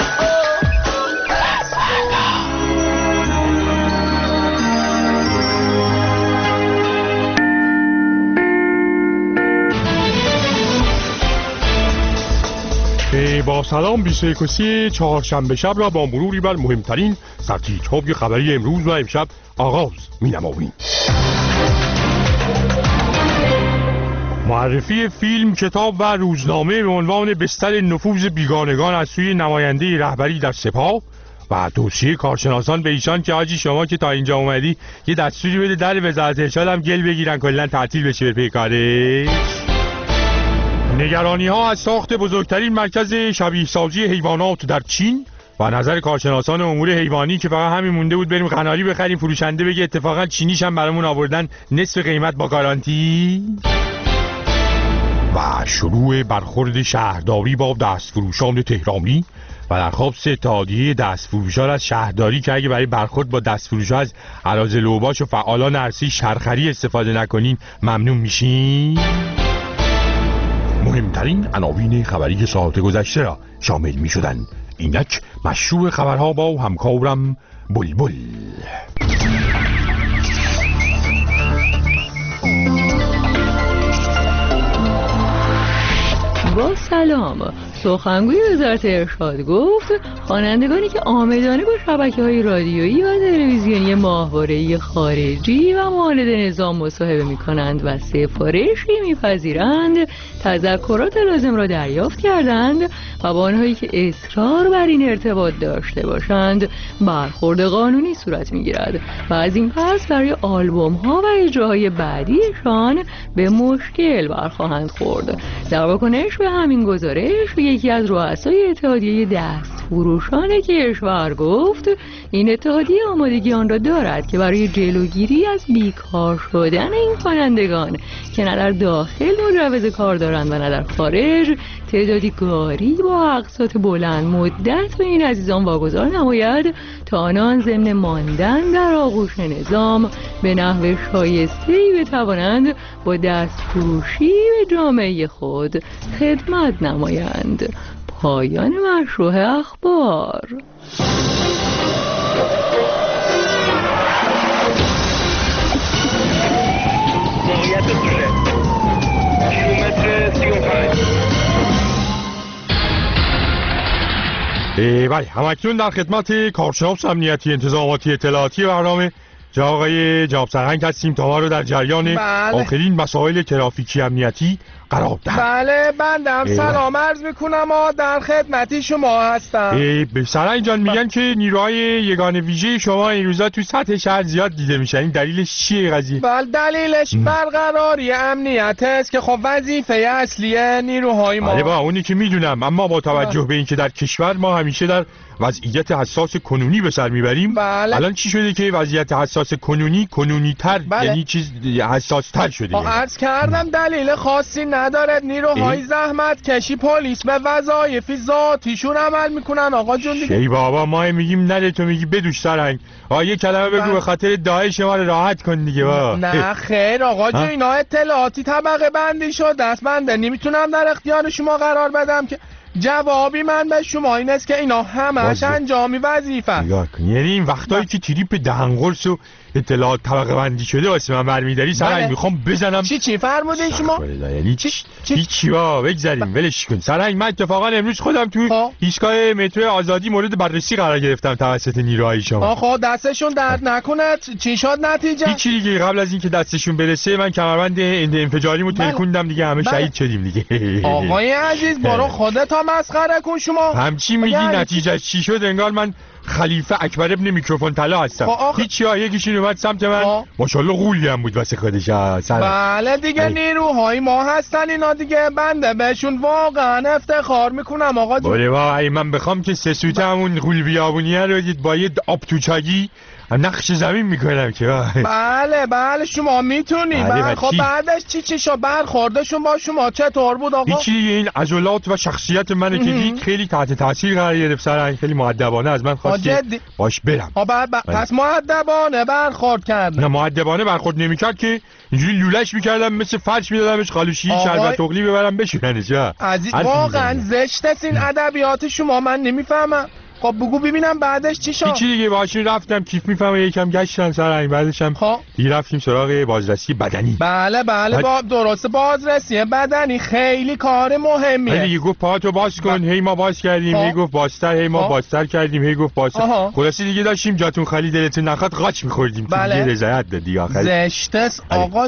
با سلام بیست و یک و سی چهارشنبه شب را با مروری بر مهمترین سرتیترهای خبری امروز و امشب آغاز می نماییم. معرفی فیلم، کتاب و روزنامه به عنوان بستر نفوذ بیگانگان از سوی نماینده رهبری در سپاه و توصیه کارشناسان به ایشان که حاجی شما که تا اینجا اومدی یه دستوری بده در وزارت ارشاد هم گل بگیرن کلا تعطیل بشه به پیکاره. نگرانی ها از ساخت بزرگترین مرکز شبیه سازی حیوانات در چین و نظر کارشناسان امور حیوانی که فقط همین مونده بود بریم قناری بخریم فروشنده بگه اتفاقا چینیش هم برامون آوردن نصف قیمت با گارانتی. و شروع برخورد شهرداری با دستفروشان تهرانی و درخواست اتحادیه دستفروشان از شهرداری که اگه برای برخورد با دستفروشان از اراذل اوباش و فعالان ارسی شرخری استفاده نکنین ممنون میشین. مهمترین عناوین خبری ساعت گذشته را شامل می شدن. اینک مشروع خبرها با همکارم بلبل. با سلام. سخنگوی وزارت ارشاد گفت خوانندگانی که عامدانه با شبکه‌های رادیویی و تلویزیونی ماهواره‌ای خارجی و مولد نظام مصاحبه می‌کنند و سفارشی می‌پذیرند تذکرات لازم را دریافت کردند و با آنهایی که اصرار بر این ارتباط داشته باشند برخورد قانونی صورت می‌گیرد و از این پس برای آلبوم‌ها و اجراهای بعدیشان به مشکل برخواهند خورد. در واکنش به همین گزارش یکی از رؤسای اتحادیه دستفروشان کشور گفت این اتحادیه آمادگی آن را دارد که برای جلوگیری از بیکار شدن این خوانندگان که نه در داخل مجوز کار دارند و نه در خارج تعدادی گاری با اقساط بلند مدت به این عزیزان واگذار نماید تا آنان ضمن ماندن در آغوش نظام به نحو شایسته‌ای بتوانند با دستفروشی به جامعه خود خدمت نمایند. پایان مشروع اخبار. موقعیت دوله کیلومتر سی و پنج. بله، همکنون در خدمت کارشناس امنیتی انتظاماتی اطلاعاتی برنامه جناب آقای جناب سرهنگ هستیم تا ما رو در جریان بله. آخرین مسائل ترافیکی امنیتی قرار دهند. بله بندم سلام عرض میکنم و در خدمتی شما هستم. به سرهنگ جان میگن که نیروهای یگان ویژه شما این روزا تو سطح شهر زیاد دیده میشن، این دلیلش چیه قضیه؟ بله دلیلش برقراری امنیت است که خب وظیفه اصلی نیروهای ما. بله با اونی که میدونم، اما با توجه به اینکه در کشور ما همیشه در وضعیت حساس کنونی به سر میبریم بله. الان چی شده که وضعیت حساس کنونی کنونی تر بله. یعنی چیز حساس تر شده؟ یعنی. عرض کردم دلیل خاصی ندارد، نیروهای زحمت کشی پلیس به وظایف ذاتیشون عمل میکنن آقا جون دیگه. ای بابا ما میگیم نده تو میگی بدوش سرنگ. آقا یه کلمه بگو به خاطر داعش ما رو راحت کن دیگه با. نه خیر آقا جون اینا اطلاعاتی طبقه بندی شده است، بنده نمیتونم در اختیار شما قرار بدم که جوابی من به شما این است که اینا همش انجامی وظیفه. نگاه کن، یعنی این وقتایی که تریپ دهنقرص و اطلاعات طبقه بندی شده واسه من برمیداری سرنگ میخوام بزنم. چی چی فرمودین شما؟ یعنی چی چی چی با بگذاریم ولش کن سرنگ. من اتفاقا امروز خودم تو ایستگاه مترو آزادی مورد بررسی قرار گرفتم توسط نیروهای شما. آخه دستشون درد نکنه. چی شد نتیجه؟ هیچی دیگه، قبل از اینکه دستشون برسه من کمربند انفجاریمو ترکوندم دیگه، همه شهید شدیم دیگه. آقای عزیز برو خودت مسخره کن شما. همچی میگی نتیجه چی شد؟ انگار من خلیفه اکبر ابن میکروفون طلا هستم. هیچی ها یکیشون اومد سمت من ماشاءالله غولی هم بود واسه خودش. بله دیگه ای. نیروهای ما هستن اینا دیگه، بنده بهشون واقعا افتخار میکنم آقا جون. بله وای من بخوام که سه سوته همون غول بیابونیه رو با یه آب توچاگی نقش زمین میکنم که بله بله شما میتونی. بله خب بعدش چی چی شو برخوردشون با شما چطور بود آقا؟ هیچی دیگه، این عضلات و شخصیت منو که دید خیلی تحت تاثیر قرار گرفت سرنگ، خیلی مؤدبانه از من خواست که باش برم. پس مؤدبانه برخورد کرد؟ نه مؤدبانه برخورد نمیکرد که اینجوری لولش میکردم مثل فرش میدادمش قالوشی شربت تقلی ببرم بشوننش. عزیز واقعا زشت است این ادبیات شما، من نمیفهمم. خب بگو ببینم بعدش چی شد؟ هیچی دیگه، باشون رفتم کیف میفهمه یکم گشتم سرنگ، بعدش هم خب دیگه رفتیم سراغ بازرسی بدنی. بله بله بعد... با درست بازرسی بدنی خیلی کار مهمیه. دیگه گفت پاهاتو باز کن، هی ما باز کردیم، هی گفت بازتر، هی ما بازتر کردیم، هی گفت بازتر. خلاصی دیگه داشتیم جاتون خالی دلتون نخواد قاچ می‌خوردیم. بله. دیگه رضایت داد دیگه آخر. زشت است آقا ج...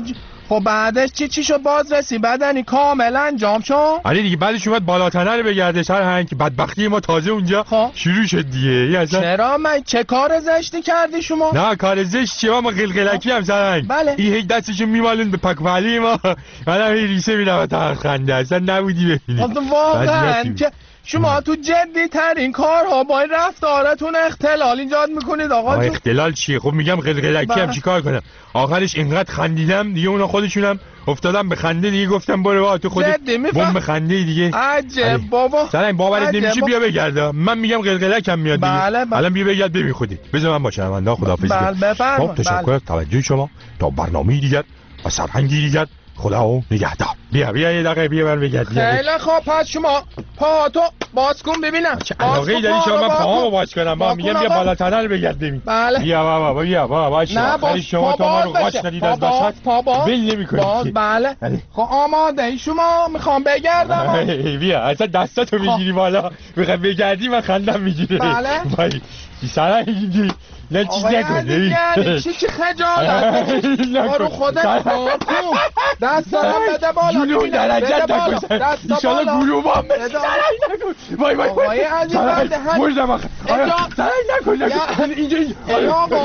خب بعدش چی چی شد؟ باز رسی بدنی کاملا انجام شد. آره دیگه بعدش اومد بالاتنه رو بگرده سرهنگ که بدبختی ما تازه اونجا خواه. شروع شد دیگه. اصلا چرا من چه کار زشتی کردی شما؟ نه کار زشت چیه؟ ما قلقلکی هم سرهنگ. بله. این هی دستشو میمالون به پکولی ما. منم هی ریسه میدم تا خنده. اصلا نبودی ببینی. واقعا که شما تو جدی ترین کارها با این رفتارتون اختلال ایجاد میکنید آقا. اختلال چیه؟ خب میگم قلقلکی هم چیکار کنم؟ آخرش اینقدر خندیدم دیگه اونا خودشونم افتادم به خنده دیگه. گفتم برو بابا تو خودت بم خنده دیگه. عجب بابا. سلام باورت نمیشه بیا بگرد. من میگم قلقلکم میاد دیگه. بله بله. الان بیا بگرد ببین خودت. بذار من با شنونده خداحافظی کنم. بله بفرمایید. خب تشکر از توجه شما. تا برنامه دیگر و سرهنگی دیگر خدا و نگهدار. بیا بیا یه دقیقه بیا من بگرد. خیلی خوب پس شما پاهاتو باز کن ببینم. علاقه داری شما من پاهامو باز کنم؟ با میگم بیا بالاتنه رو بگرد ببین. بله. بیا بابا بیا بابا باشه. نه شما تو ما رو قاچ ندید از وسط. ول نمی‌کنی. باز بله. خب آماده ای شما میخوام بگردم. بیا اصلا دستاتو میگیری بالا. میخوام بگردی من خندم میگیره. بله. وای سرهنگی نه چیز نکنه. چی چی خجالت برو خودت کار کن. دست دارم بده بالا. جلو درجت نکن. ایشالا گلوم هم مثل سرهنگ نکن. وای وای آقای عزیز بنده هم بردم آخه سرهنگ نکن نکن اینجا اینجا آقا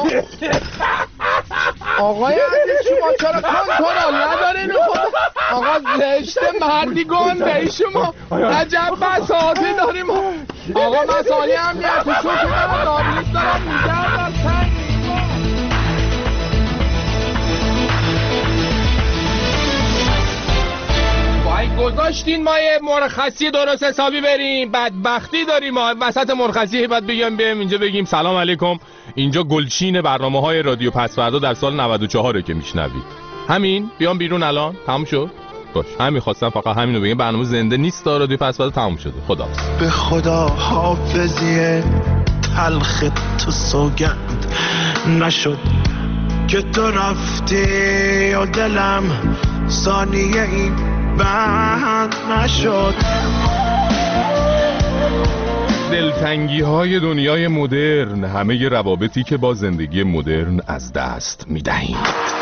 آقای عزیز شما چرا کنترل ندارین خود آقا زشت مردی گنده ای شما عجب بساطی داریم آقا مسائلی هم میاد تو شوکی دارم داریست دارم میگردم تنگ گذاشتین ما یه مرخصی درست حسابی بریم بدبختی داریم ما وسط مرخصی بعد بگیم بیایم اینجا بگیم سلام علیکم اینجا گلچین برنامه‌های رادیو پسوردا در سال نود و چهار که میشنوید همین بیام بیرون الان تموم شد باش همین خواستم فقط همینو بگم برنامه زنده نیست رادیو پسوردا تموم شده خدا به خدا حافظی تلخ تو سوگند نشد که تو رفتی و دلم ثانیه این بند نشد دلتنگی های دنیای مدرن همه روابطی که با زندگی مدرن از دست میدهیم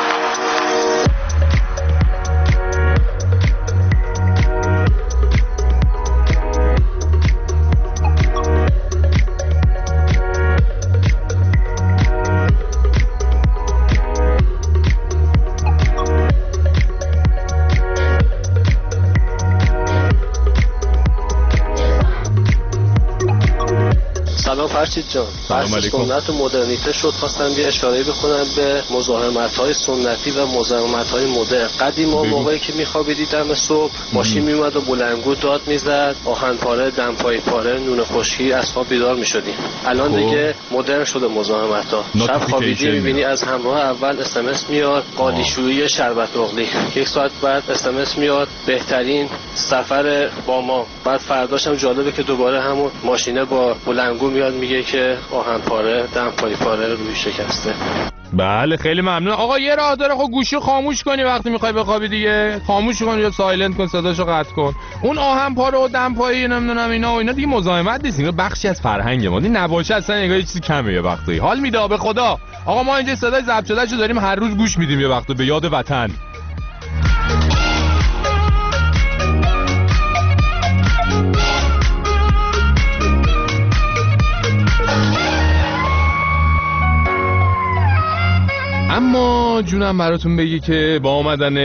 فرشید جان بحث سنت و مدرنیته شد خواستم یه اشاره بکنم به مزاحمت‌های سنتی و مزاحمت‌های مدرن. قدیما موقعی که می‌خوابیدی دم صبح ماشین میومد و بلندگو داد میزد آهن پاره دمپایی پاره نون خشکی از خواب بیدار می‌شدیم. الان خوب. دیگه مدرن شده مزاحمت‌ها. شب خوابیدی می‌بینی از همراه اول اس ام اس میاد قالیشویی شربت اغلی یک ساعت بعد اس ام اس میاد بهترین سفر با ما بعد فرداش هم جالبه که دوباره همون ماشینه با بلندگو میاد میگه که آهن پاره دمپایی پاره روی شکسته. بله خیلی ممنون آقا. یه راه داره خب گوشی خاموش کنی وقتی میخوای بخوابی دیگه خاموش کن یا سایلنت کن صداشو قطع کن. اون آهن پاره و دمپایی نمیدونم اینا و اینا دیگه مزاحمت نیست اینا بخشی از فرهنگ ما. این نباشه اصلا انگار چیزی کمه یه وقتی حال میده به خدا. آقا ما اینجا صدای ضبط شدهشو داریم هر روز گوش میدیم یه وقت به یاد وطن. اما جونم براتون بگی که با آمدن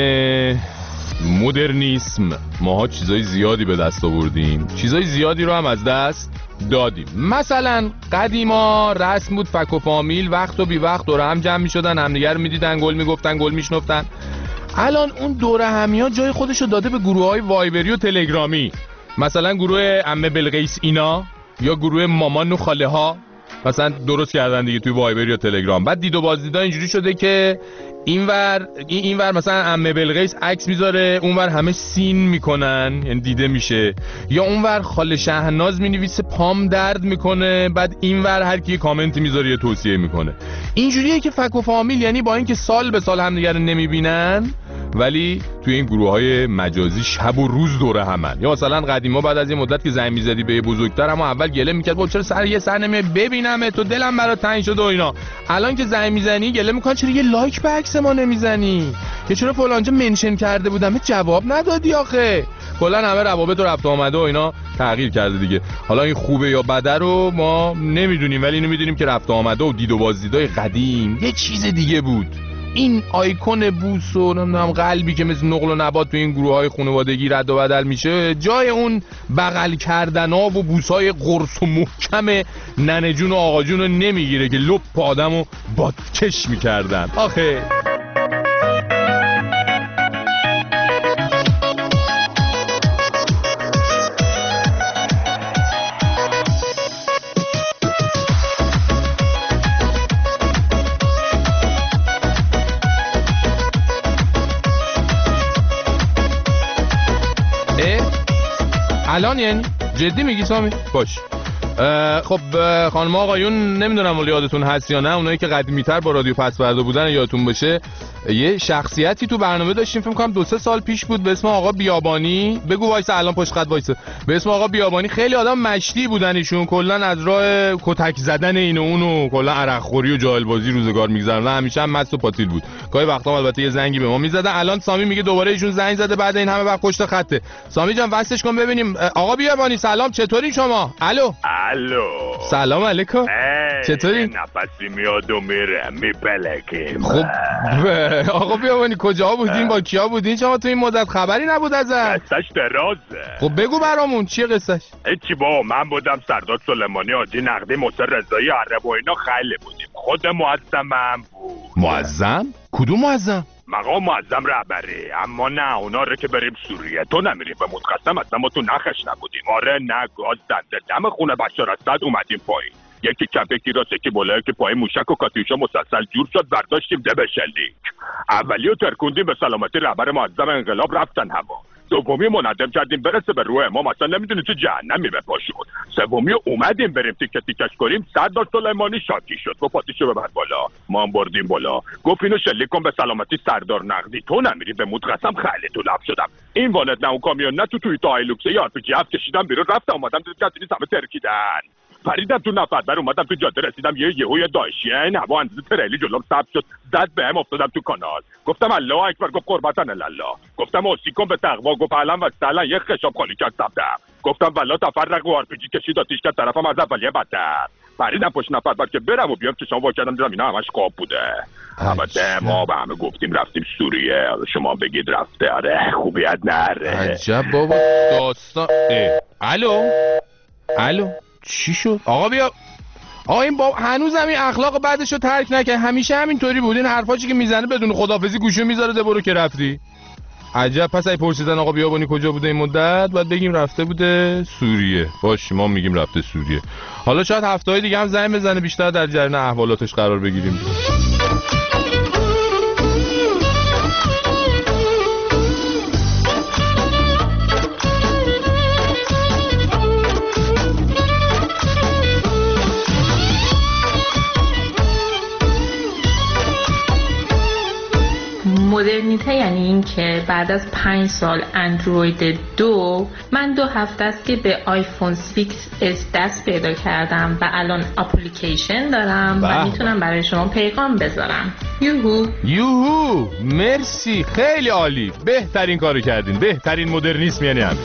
مدرنیسم ماها چیزای زیادی به دست آوردیم چیزای زیادی رو هم از دست دادیم. مثلا قدیما رسم بود فک و فامیل وقت و بی وقت دور هم جمع می شدن همدیگر رو می دیدن گل می گفتن گل می شنفتن. الان اون دور همی ها جای خودشو داده به گروه های وایبری و تلگرامی مثلا گروه عمه بلقیس اینا یا گروه مامان و خاله ها مثلا درست کردن دیگه توی وایبر یا تلگرام. بعد دید و بازدیدا اینجوری شده که اینور این اینور مثلا عمه بلقیس عکس میذاره اونور همه سین میکنن یعنی دیده میشه یا اونور خاله شهناز مینویسه پام درد میکنه بعد اینور هر کی کامنتی میذاره یه توصیه میکنه. اینجوریه که فک و فامیل یعنی با اینکه سال به سال همدیگه رو نمیبینن ولی توی این گروه‌های مجازی شب و روز دوره همن. یا مثلا قدیما بعد از این مدت که زنگ می‌زدی به بزرگتر، اما اول گله می‌کرد با چرا سر یه سر نمیای ببینم تو، دلم برات تنگ شده و اینا. الان که زنگ می‌زنی گله می‌کنن چرا یه لایک به عکس ما نمی‌زنی، که چرا فلانجا منشن کرده بودم جواب ندادی آخه. کلا همه روابط و رفت آمده و اینا تغییر کرده دیگه. حالا این خوبه یا بده رو ما نمیدونیم، ولی اینو میدونیم که رفت آمده و دید و بازدیدای قدیم یه چیز دیگه بود. این آیکون بوس و نمیدونم قلبی که مثل نقل و نبات تو این گروه‌های خانوادگی رد و بدل میشه، جای اون بغل کردنا و بوسای قرص و محکم ننه جون و آقا جون رو نمیگیره که لپ آدمو بادکش میکردن آخه. الان یعنی جدی میگی سامی؟ باش. خب خانم آقایون نمیدونم ولی یادتون هست یا نه، اونایی که قدیمی‌تر با رادیو پس فردا بودن یادتون باشه یه شخصیتی تو برنامه داشتیم، فکر کنم دو سه سال پیش بود، به اسم آقا بیابانی. بگو وایسا الان پشت خط وایسا. به اسم آقا بیابانی. خیلی آدم مشتی بودن ایشون، کلا از راه کتک زدن این و اون و کلا عرق خوری و جاهل بازی روزگار میگذروندن، همیشه هم مست و پاتیل بود. گاهی وقتا البته یه زنگی به ما میزدن. الان سامی میگه دوباره ایشون زنگ زده بعد این همه وقت پشت خطه. سامی جان واسش کن ببینیم. آقا بیابانی سلام، چطوری شما؟ الو الو سلام علیکم. چطوری؟ نفسی میاد و میره میپلکیم. خب آقا بیابانی کجا بودین، با کیا بودین شما تو این مدت؟ خبری نبود ازت. قصهش درازه. خب بگو برامون چیه قصهش؟ هیچی با من بودم سردار سلیمانی، حاجی نقدی، موسی رضایی، عرب و اینا خیلی بودیم. خود معظمم بود. معظم؟ کدوم معظم؟ مقام معظم رهبری. اما نه اونا رو که بریم سوریه تو نمیریم به متقسم، اصلا ما تو نخش نبودیم. آره نه گاز دنده دم خونه بشار اسد اومدیم پایین، یکی کپ یکی راست یکی بالا که پای موشک و کاتیوشا مسلسل جور شد، برداشتیم ده به شلیک. اولیو ترکوندیم به سلامتی رهبر معظم انقلاب رفتن هوا. دومی منظم کردیم برسه به روح امام، اصلا نمیدونی چه جهنمی به پا شد. سومی اومدیم بریم تیکه تیکش کنیم، سردار سلیمانی شاکی شد گفت پاتیشو ببر بالا. ما هم بردیم بالا، گفت اینو شلیک کن به سلامتی سردار نقدی. تو نمیری به متقسم خیلی تو لب شدم. این وانت نه اون کامیون نه تو توی تا هایلوکسه یا آرپیجی هفت کشیدم بیرون، رفتم اومدم تو کاتینی همه ترکیدن. پریدم تو نفر بر اومدم تو جاده، رسیدم یه یهوی داعشیه این هوا اندازه تریلی جلوم ثبت شد، زد بهم، افتادم تو کانال. گفتم الله اکبر، گفت قربتن الله. گفتم اوسیکم به تقوا، گفت علم و سلام. یه خشاب خالی کرد سبدم. گفتم والله تفرق و آرپیجی کشید آتیش کرد طرفم از اولیه بدتر. پریدم پشت نفر بعد که برم و بیام چشام وا کردم دیدم اینا همش خواب بوده. البته ما به همه گفتیم رفتیم سوریه، شما بگید رفته. آره خوبیت نره. عجب بابا داستان. الو الو چی شد؟ آقا بیا. آقا این با هنوز همین اخلاق بعدشو ترک نکرد، همیشه همینطوری بود. این حرفاچی که میزنه بدون خدافظی گوشو میذاره ده برو که رفتی. عجب. پس ای پرسیدن آقا بیابانی کجا بوده این مدت، بعد بگیم رفته بوده سوریه. باشه ما میگیم رفته سوریه. حالا شاید هفته‌های دیگه هم زنگ بزنه بیشتر در جریان احوالاتش قرار بگیریم. مدرنیته یعنی این که بعد از پنج سال اندروید دو من دو هفته است که به آیفون سیکس اس دست پیدا کردم و الان اپلیکیشن دارم و میتونم برای شما پیغام بذارم. یوهو یوهو مرسی، خیلی عالی، بهترین کارو کردین. بهترین مدرنیسم یعنی همین.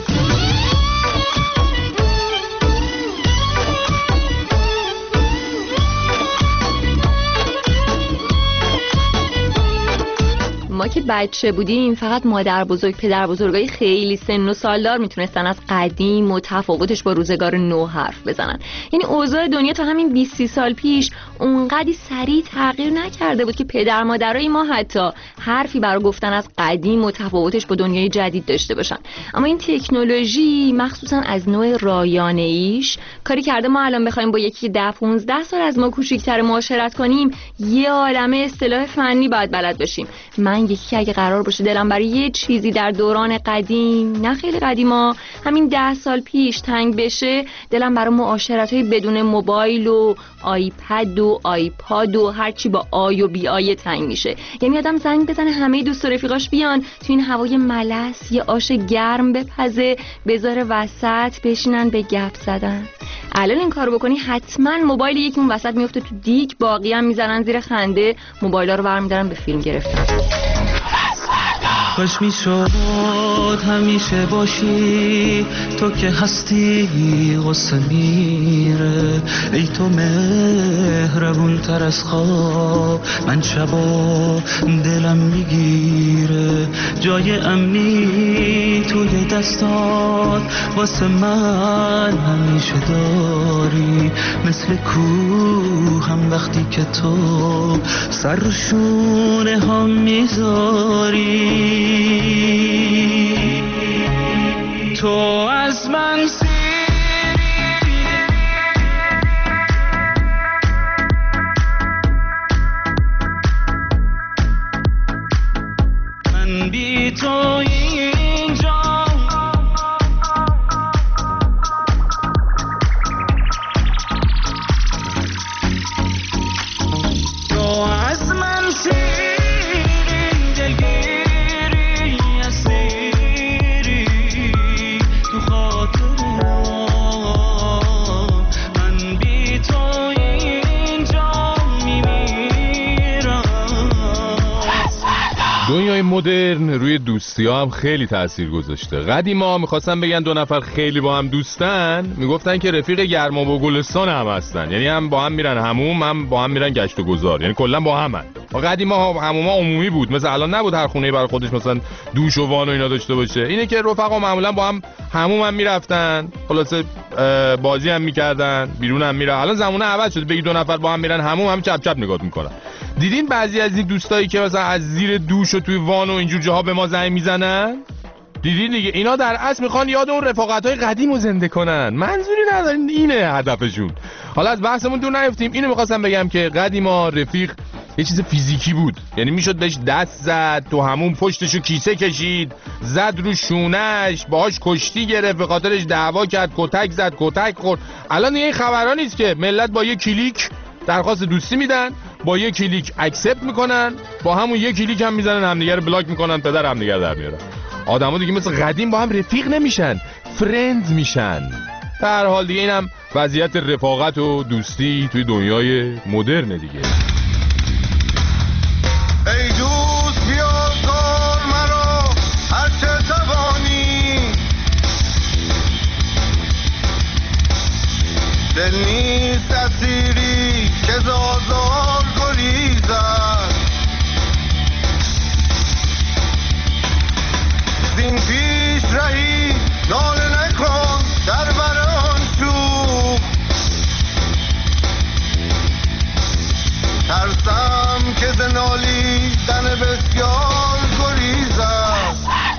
ما که بچه بودیم فقط مادر بزرگ پدر بزرگای خیلی سن و سالدار میتونستن از قدیم و تفاوتش با روزگار نو حرف بزنن. یعنی اوضاع دنیا تا همین بیست سی سال پیش اونقدی سریع تغییر نکرده بود که پدر مادرای ما حتی حرفی برای گفتن از قدیم و تفاوتش با دنیای جدید داشته باشن. اما این تکنولوژی مخصوصا از نوع رایانه‌ایش کاری کرده ما الان بخوایم با یکی ده پانزده سال از ما کوچیک‌تر معاشرت کنیم یه عالمه اصطلاح فنی باید بلد باشیم. من یکی که اگه قرار باشه دلم برای یه چیزی در دوران قدیم، نه خیلی قدیما، همین ده سال پیش تنگ بشه، دلم برای معاشرت‌های بدون موبایل و آیپد و آیپاد و هرچی با آی و بی آی تنگ میشه. یعنی آدم زنگ بزنه همه دوست و رفیقاش بیان تو این هوای ملس یه آش گرم بپزه، بذاره وسط، بشینن به گپ زدن. الان این کارو بکنی حتما موبایل یکی اون وسط میفته تو دیک، باقی هم میزنن زیر خنده، موبایلا رو برمی‌دارن به فیلم گرفتن. کاش میشد همیشه باشی تو که هستی غصه میره، ای تو مهربون تر از خواب، من شبا دلم میگیره، جای امنی توی دستات واسه من همیشه داری، مثل کوه هم وقتی که تو سر رو شونه هم میذاری، تو از من من بی تو اینجا، تو از من شیرین دلگیری اسیری، تو خاطرم من بی تو اینجا میمیرم. دنیای مدرن روی دوستی ها هم خیلی تأثیر گذاشته. قدیما میخواستن بگن دو نفر خیلی با هم دوستن، میگفتن که رفیق گرما و گلستان هم هستن، یعنی هم با هم میرن حموم، هم با هم میرن گشت و گذار، یعنی کلا با همن. قدیما حموما عمومی بود، مثل الان نبود هر خونه‌ای برای خودش مثلا دوش و وان و اینا داشته باشه. اینه که رفقا معمولا با هم حموم هم میرفتن، خلاصه بازی هم میکردن، بیرون هم میرن. الان زمانه عوض شده، بگی دو نفر با هم میرن حموم، هم چپ چپ نگاه میکنن. دیدین بعضی از این دوستایی که مثلا از زیر دوش و توی وان و اینجور جاها به ما زنگ میزنن؟ دیدین دیگه، اینا در اصل میخوان یاد اون رفاقت‌های قدیم رو زنده کنن، منظوری ندارن، اینه هدفشون. حالا از بحثمون دور نیفتیم، اینو میخواستم بگم که قدیما رفیق یه چیز فیزیکی بود، یعنی میشد بهش دست زد، تو همون پشتشو کیسه کشید، زد رو شونش، باهاش کشتی گرفت، به خاطرش دعوا کرد، کتک زد، کتک خورد. الان این خبرا نیست که ملت با یه کلیک درخواست دوستی میدن، با یه کلیک اکسپت میکنن، با همون یه کلیک هم میزنن همدیگه رو بلاک میکنن، پدر همدیگه در میارن. آدما دیگه مثل قدیم با هم رفیق نمیشن، فرند میشن. در هر حال دیگه اینم وضعیت رفاقت و دوستی توی دنیای مدرن دیگه. ای دوست بیا کار مرا هر چه توانی، دل نیست اسیری که زازار گریزد، زین پیش رهی ناله نکن در بران شوق، ترسم که زنالی دن بسیار گریزم.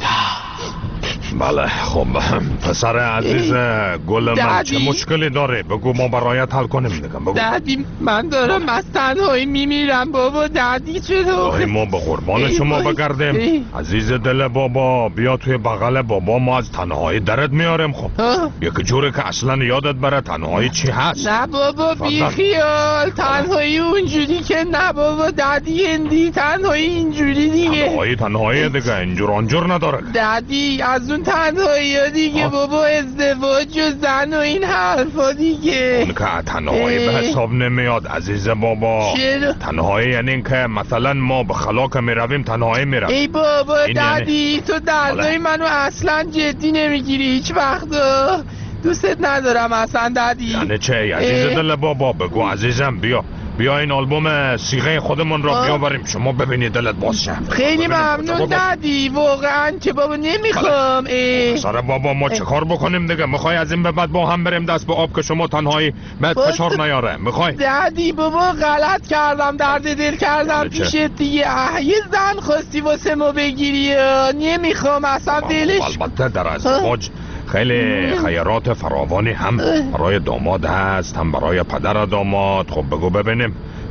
بله خب پسر عزیز گل من چه مشکلی داره؟ بگو ما برایت حل کنیم دیگه. بگو دادی من دارم از تنهایی میمیرم بابا. دادی چطور؟ ما به قربان شما بگردیم عزیز دل بابا، بیا توی بغل بابا، ما از تنهایی درت میاریم. خب یک جوری که اصلا یادت بره تنهایی چی هست. نه بابا بی خیال، تنهایی اونجوری که نه بابا دادی، هندی تنهایی اینجوری دیگه. تنهایی تنهایی دیگه، اینجور آنجور نداره دادی. از اون تنهایی دیگه بابا، ازدواج و زن و این حرفا دیگه. اون که تنهایی به حساب نمیاد عزیز بابا. چرا؟ تنهایی یعنی این که مثلا ما به خلا که میرویم تنهایی میرویم. ای بابا دادی یعنی... تو دردای منو اصلا جدی نمیگیری هیچ وقت. دوستت ندارم اصلا دادی. یعنی چه عزیز دل بابا؟ بگو عزیزم بیا بیا این آلبوم صیغه خودمون رو بیاوریم شما ببینید دلت باز شه. خیلی ممنون دادی واقعا که بابا نمیخوام. سر بابا ما چه کار بکنیم دیگه؟ میخوای از این به بعد با هم بریم دست به آب که شما تنهایی بهت فشار نیاره؟ میخوای؟ دادی بابا غلط کردم، درد دل کردم پیشت دیگه. یه زن خواستی واسه ما بگیری، نمیخوام اصلا ولش. البته در ازدواج خیلی خیرات فراوانی هم برای داماد هست هم برای پدر داماد. خب بگو ببینیم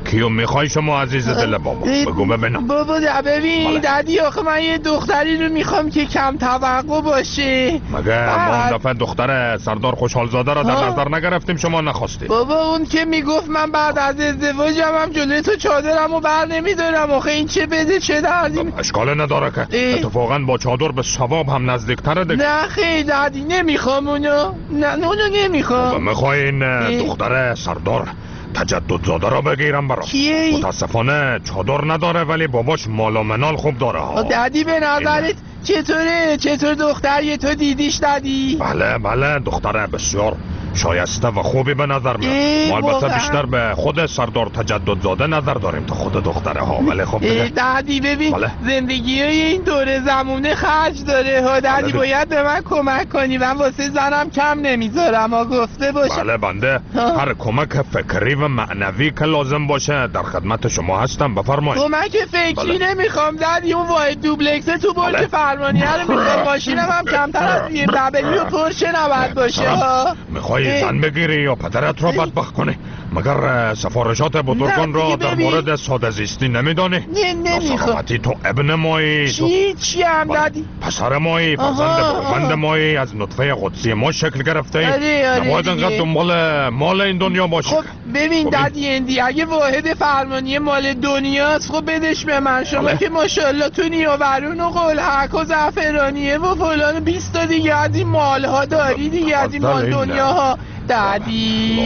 کیو میخوای شما عزیز دل بابا؟ بگو ببینم. بابا ببین دادی آخه من یه دختری رو میخوام که کم توقع باشه. مگه ما اون دفعه دختر سردار خوشحالزاده را در نظر نگرفتیم شما نخواستید؟ بابا اون که میگفت من بعد از ازدواجم هم جلوی تو چادرم و بر نمیدارم. آخه این چه بده چه دردی؟ اشکال نداره که اتفاقا با چادر به ثواب هم نزدیکتره دیگه. نه خیلی دادی نمیخوام اونو. نه اونو نمیخوام. میخوای این دختر سردار تجدد زاده را بگیرم برام؟ کیه؟ متاسفانه چادر نداره ولی باباش مال و منال خوب داره ها. دادی به نظرت چطوره؟ چطور دختریه تو دیدیش دادی؟ بله بله دختره بسیار شایسته و خوبی به نظر میاد. ما البته بیشتر به خود سردار تجدد زاده نظر داریم تا خود دختره ها. ولی خب دیگه دادی ببین بله. زندگی های این دوره زمونه خرج داره ها دادی. بله. باید به من کمک کنی. من واسه زنم کم نمیذارم ها گفته باشه. بله بنده ها. هر کمک فکری و معنوی که لازم باشه در خدمت شما هستم بفرمایید. کمک فکری بله. نمیخوام دادی. اون واحد دوبلکس تو برج بله. فرمانیه رو میخوام. ماشینم هم کمتر از بی ام دبلیو و پورشه نباید باشه ها. میخوای زن بگیری یا پدرت را بدبخت کنی؟ مگر سفارشات بزرگان را در مورد ساده زیستی نمیدانی؟ نه نمیخوام. تو ابن مایی. چی چی هم دادی؟ پسر مایی، فرزند بروند مایی، از نطفه قدسی ما شکل گرفته ای. نباید انقدر دنبال مال این دنیا باشی. خب ببین دادی اندی اگه واحد فرمانی مال دنیاست خب بدش به من. شما که ماشاءالله تو نیاورون و قلحک و زعفرانیه و فلان بیست تا دیگه از این مالها داری دیگه از این مال دنیاها. دادی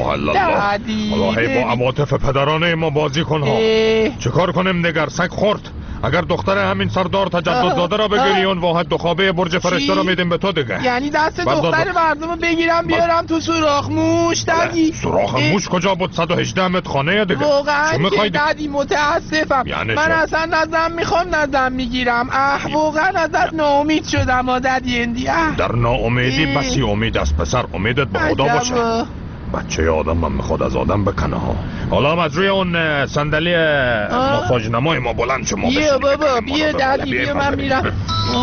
دادی حالا هی با عواطف پدرانه ما بازی کن ها. چه کار کنیم نگر سگ خورد؟ اگر دختر همین سردار تجدد زاده را بگیری اون واحد دو خوابه برج فرشته را میدیم به تو دیگه. یعنی دست دختر مردم رو بگیرم بیارم تو سوراخ موش دادی؟ سوراخ موش کجا بود؟ صد و هجده متر خانه دیگه. واقعا که دادی متاسفم. یعنی من اصلا نظم میخوام نظم میگیرم. اه واقعا ازت ناامید شدم ها دادی اندی. در ناامیدی بسی امید است پسر. امیدت به خدا باشه. بچه آدم من میخواد از آدم بکنه ها. حالا هم از روی اون صندلی ماساژ نمای ما بلند شما بشین. بیا بابا بیا دادی بیا من میرم.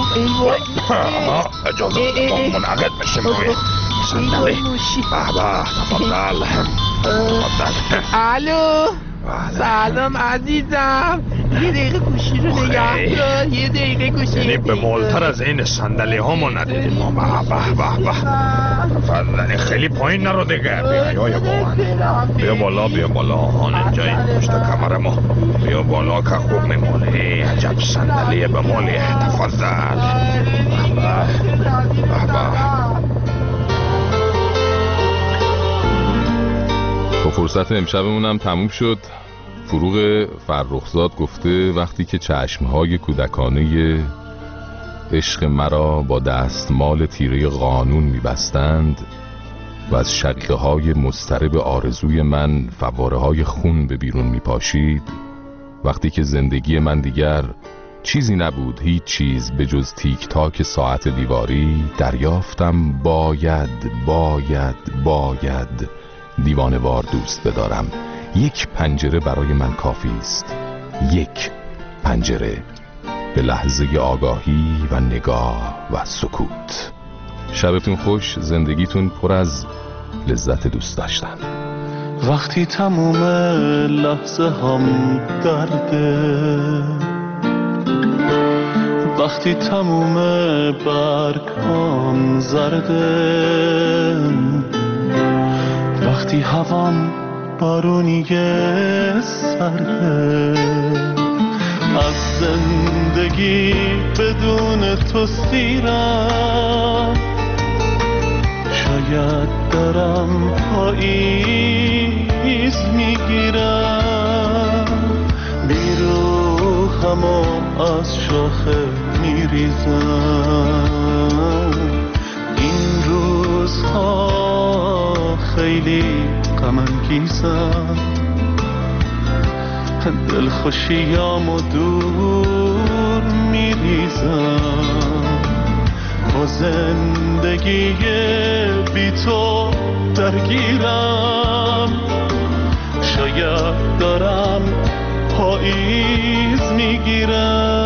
اجازه ما منعقد بشیم روی صندلی. به به تفضل. الو سلام عزیزم. یه دقیقه گوشی رو نگه دار. یه دقیقه گوشی. یعنی به مالتر از این صندلی ها ما ندیدیم. به به به به تفضل. خیلی پایین نرو دیگه. بیا یا با بیا بالا بیا بالا. آن اینجایی پشت کمر ما. بیا بالا که خوب میمونه. عجب صندلی به مالی. تفضل. به به به با فرصت امشبمون هم تموم شد. فروغ فرخزاد گفته وقتی که چشمهای کودکانه عشق مرا با دستمال تیره قانون میبستند و از شقیقه های مضطرب آرزوی من فواره های خون به بیرون میپاشید، وقتی که زندگی من دیگر چیزی نبود، هیچ چیز به جز تیک تاک ساعت دیواری، دریافتم باید باید باید دیوانه‌وار دوست بدارم. یک پنجره برای من کافی است. یک پنجره به لحظه آگاهی و نگاه و سکوت. شبتون خوش، زندگیتون پر از لذت دوست داشتن. وقتی تموم لحظه هم درده، وقتی تموم برگام زرده، وقتی هوام بارونیه سرده، از زندگی بدون تو سیرم، شاید دارم پاییز میگیرم، بیروحم و از شاخه میریزم. این روزها خیلی غم انگیزم، دلخوشیامو دور میریزم، با زندگی بی تو درگیرم، شاید دارم پاییز میگیرم.